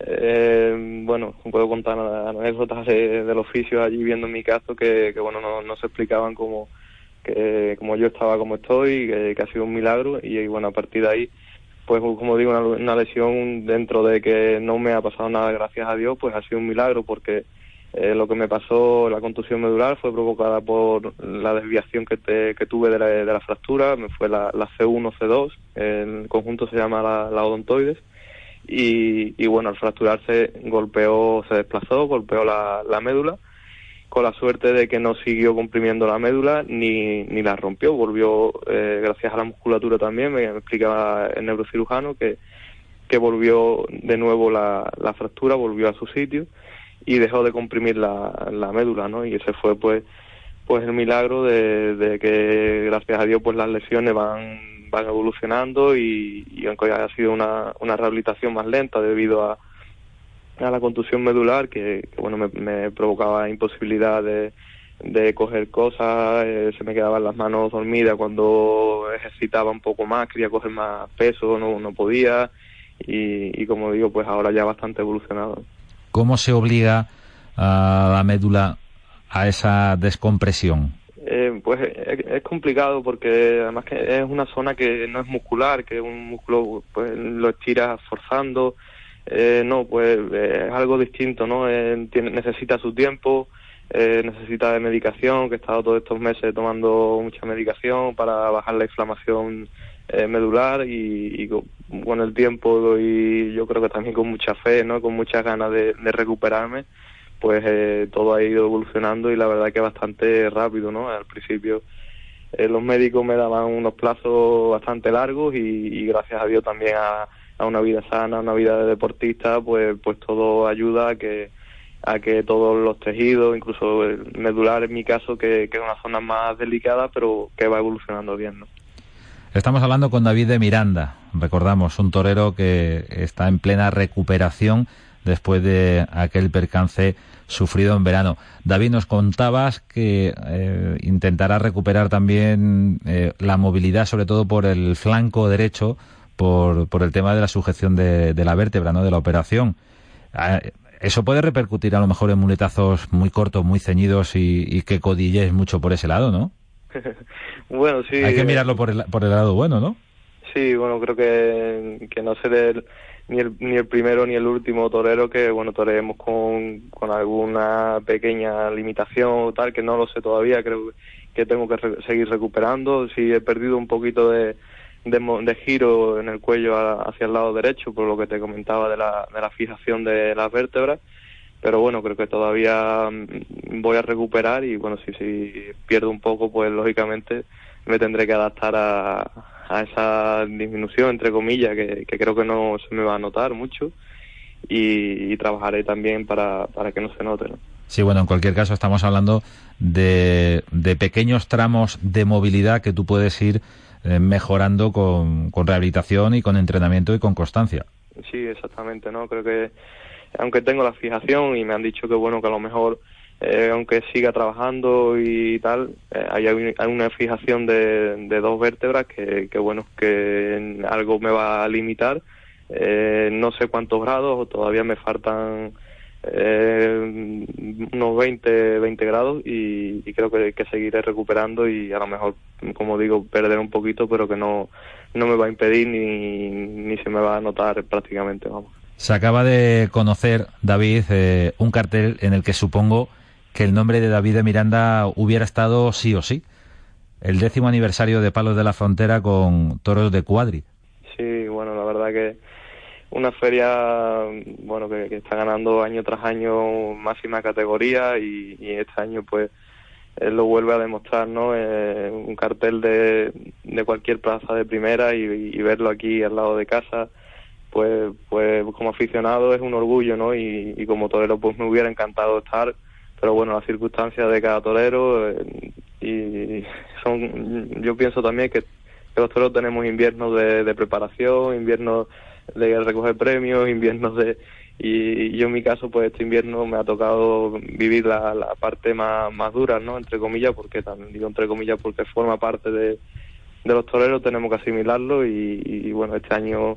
puedo contar anécdotas del oficio allí viendo mi caso que no se explicaban como yo estaba como estoy, que ha sido un milagro, y a partir de ahí, pues como digo, una lesión, dentro de que no me ha pasado nada, gracias a Dios, pues ha sido un milagro, porque lo que me pasó, la contusión medular, fue provocada por la desviación que tuve de la fractura. Me fue la C1, C2, el conjunto se llama la odontoides, y al fracturarse se desplazó, golpeó la médula, con la suerte de que no siguió comprimiendo la médula ni la rompió. Volvió, gracias a la musculatura también, me explicaba el neurocirujano, que volvió de nuevo la fractura, volvió a su sitio y dejó de comprimir la médula, ¿no? Y ese fue pues el milagro de que, gracias a Dios, pues las lesiones van evolucionando, y aunque haya sido una rehabilitación más lenta debido a la contusión medular, que me provocaba imposibilidad de coger cosas, se me quedaban las manos dormidas cuando ejercitaba un poco más, quería coger más peso, no podía, y como digo, pues ahora ya bastante evolucionado. ¿Cómo se obliga a la médula a esa descompresión? Pues es complicado, porque además que es una zona que no es muscular, que un músculo pues lo estiras forzando. Es algo distinto, ¿no? Necesita su tiempo, necesita de medicación, que he estado todos estos meses tomando mucha medicación para bajar la inflamación medular, y con el tiempo, y yo creo que también con mucha fe, ¿no? Con muchas ganas de recuperarme, pues todo ha ido evolucionando, y la verdad que bastante rápido, ¿no? Al principio los médicos me daban unos plazos bastante largos, y gracias a Dios también a una vida sana, a una vida de deportista, pues todo ayuda a que todos los tejidos, incluso el medular en mi caso, que es una zona más delicada, pero que va evolucionando bien, ¿no? Estamos hablando con David de Miranda, recordamos, un torero que está en plena recuperación después de aquel percance sufrido en verano. David, nos contabas que intentará recuperar también la movilidad, sobre todo por el flanco derecho, por el tema de la sujeción de la vértebra, ¿no? De la operación. Eso puede repercutir a lo mejor en muletazos muy cortos, muy ceñidos, y que codillees mucho por ese lado, ¿no? Bueno, sí. Hay que mirarlo por el lado bueno, ¿no? Sí, creo que no seré ni el primero ni el último torero que, bueno, toreemos con alguna pequeña limitación o tal, que no lo sé todavía, creo que tengo que seguir recuperando. Sí he perdido un poquito de giro en el cuello hacia el lado derecho, por lo que te comentaba de la fijación de las vértebras, pero bueno, creo que todavía voy a recuperar y bueno, si pierdo un poco, pues lógicamente me tendré que adaptar a esa disminución, entre comillas, que creo que no se me va a notar mucho, y trabajaré también para que no se note, ¿no? Sí, bueno, en cualquier caso estamos hablando de pequeños tramos de movilidad que tú puedes ir mejorando con rehabilitación y con entrenamiento y con constancia. Sí, exactamente, ¿no? Creo que aunque tengo la fijación y me han dicho que bueno, que a lo mejor aunque siga trabajando y tal, hay una fijación de 2 vértebras que bueno, que algo me va a limitar, no sé cuántos grados, todavía me faltan unos 20 grados y creo que seguiré recuperando y a lo mejor, como digo, perder un poquito, pero que no me va a impedir ni se me va a notar prácticamente, vamos. Se acaba de conocer, David, un cartel en el que supongo que el nombre de David de Miranda hubiera estado sí o sí. El 10º aniversario de Palos de la Frontera con toros de Cuadri. Sí, bueno, la verdad que una feria, bueno, que está ganando año tras año máxima categoría y este año pues lo vuelve a demostrar, ¿no? Un cartel de cualquier plaza de primera y verlo aquí al lado de casa, pues como aficionado es un orgullo, ¿no? Y como torero pues me hubiera encantado estar, pero bueno, las circunstancias de cada torero yo pienso también que los toreros tenemos inviernos de preparación, inviernos de recoger premios, inviernos y yo en mi caso pues este invierno me ha tocado vivir la parte más dura, ¿no? Entre comillas, porque también digo entre comillas porque forma parte de los toreros, tenemos que asimilarlo y bueno, este año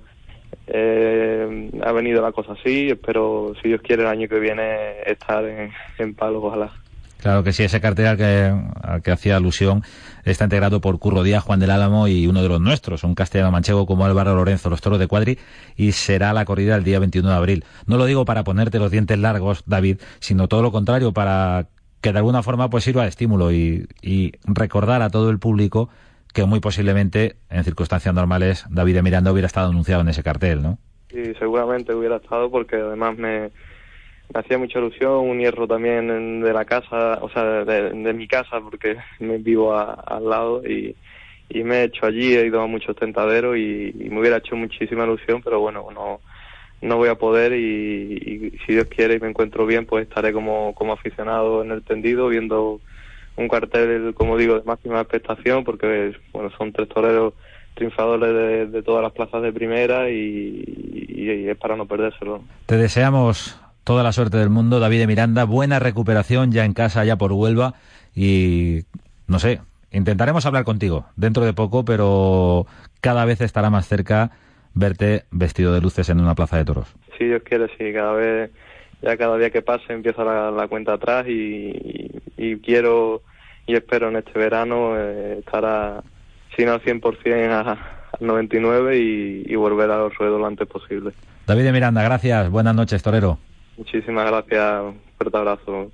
ha venido la cosa así, espero, si Dios quiere, el año que viene estar en Palos, ojalá. Claro que sí, ese cartel al que hacía alusión está integrado por Curro Díaz, Juan del Álamo y uno de los nuestros, un castellano manchego como Álvaro Lorenzo, los toros de Cuadri, y será la corrida el día 21 de abril. No lo digo para ponerte los dientes largos, David, sino todo lo contrario, para que de alguna forma pues sirva de estímulo y recordar a todo el público que muy posiblemente, en circunstancias normales, David de Miranda hubiera estado anunciado en ese cartel, ¿no? Sí, seguramente hubiera estado, porque además me hacía mucha ilusión, un hierro también de la casa, o sea, de mi casa, porque me vivo al lado y me he hecho allí, he ido a muchos tentaderos y me hubiera hecho muchísima ilusión, pero bueno, no voy a poder y si Dios quiere y me encuentro bien, pues estaré como aficionado en el tendido viendo un cartel, como digo, de máxima expectación, porque bueno, son 3 toreros triunfadores de todas las plazas de primera y es para no perdérselo. Te deseamos toda la suerte del mundo, David de Miranda, buena recuperación ya en casa, ya por Huelva, y no sé, intentaremos hablar contigo dentro de poco, pero cada vez estará más cerca verte vestido de luces en una plaza de toros. Si Dios quiere, sí, cada día que pase empieza la cuenta atrás y quiero y espero en este verano estar si no al 100% al 99% y volver a los ruedos lo antes posible. David de Miranda, gracias, buenas noches, torero. Muchísimas gracias, un fuerte abrazo.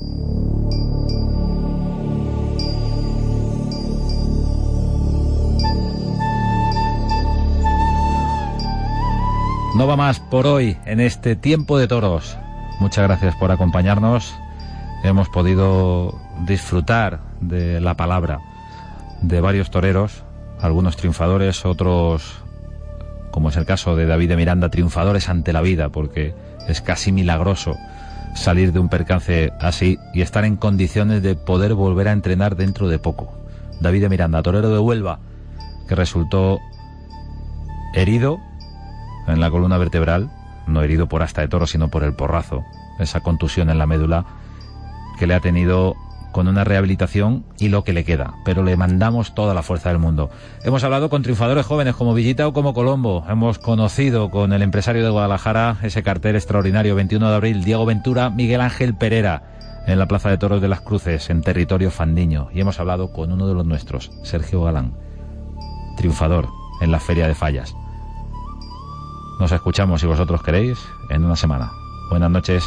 No va más por hoy en este Tiempo de Toros. Muchas gracias por acompañarnos. Hemos podido disfrutar de la palabra de varios toreros, algunos triunfadores, otros, como es el caso de David de Miranda, triunfadores ante la vida, porque es casi milagroso salir de un percance así y estar en condiciones de poder volver a entrenar dentro de poco. David de Miranda, torero de Huelva, que resultó herido en la columna vertebral, no herido por asta de toro, sino por el porrazo, esa contusión en la médula que le ha tenido con una rehabilitación y lo que le queda, pero le mandamos toda la fuerza del mundo. Hemos hablado con triunfadores jóvenes como Villita o como Colombo, hemos conocido con el empresario de Guadalajara ese cartel extraordinario, 21 de abril, Diego Ventura, Miguel Ángel Perera, en la Plaza de Toros de las Cruces, en territorio fandiño, y hemos hablado con uno de los nuestros, Sergio Galán, triunfador en la Feria de Fallas. Nos escuchamos, si vosotros queréis, en una semana. Buenas noches.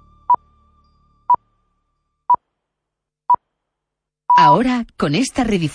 Ahora, con esta redifusión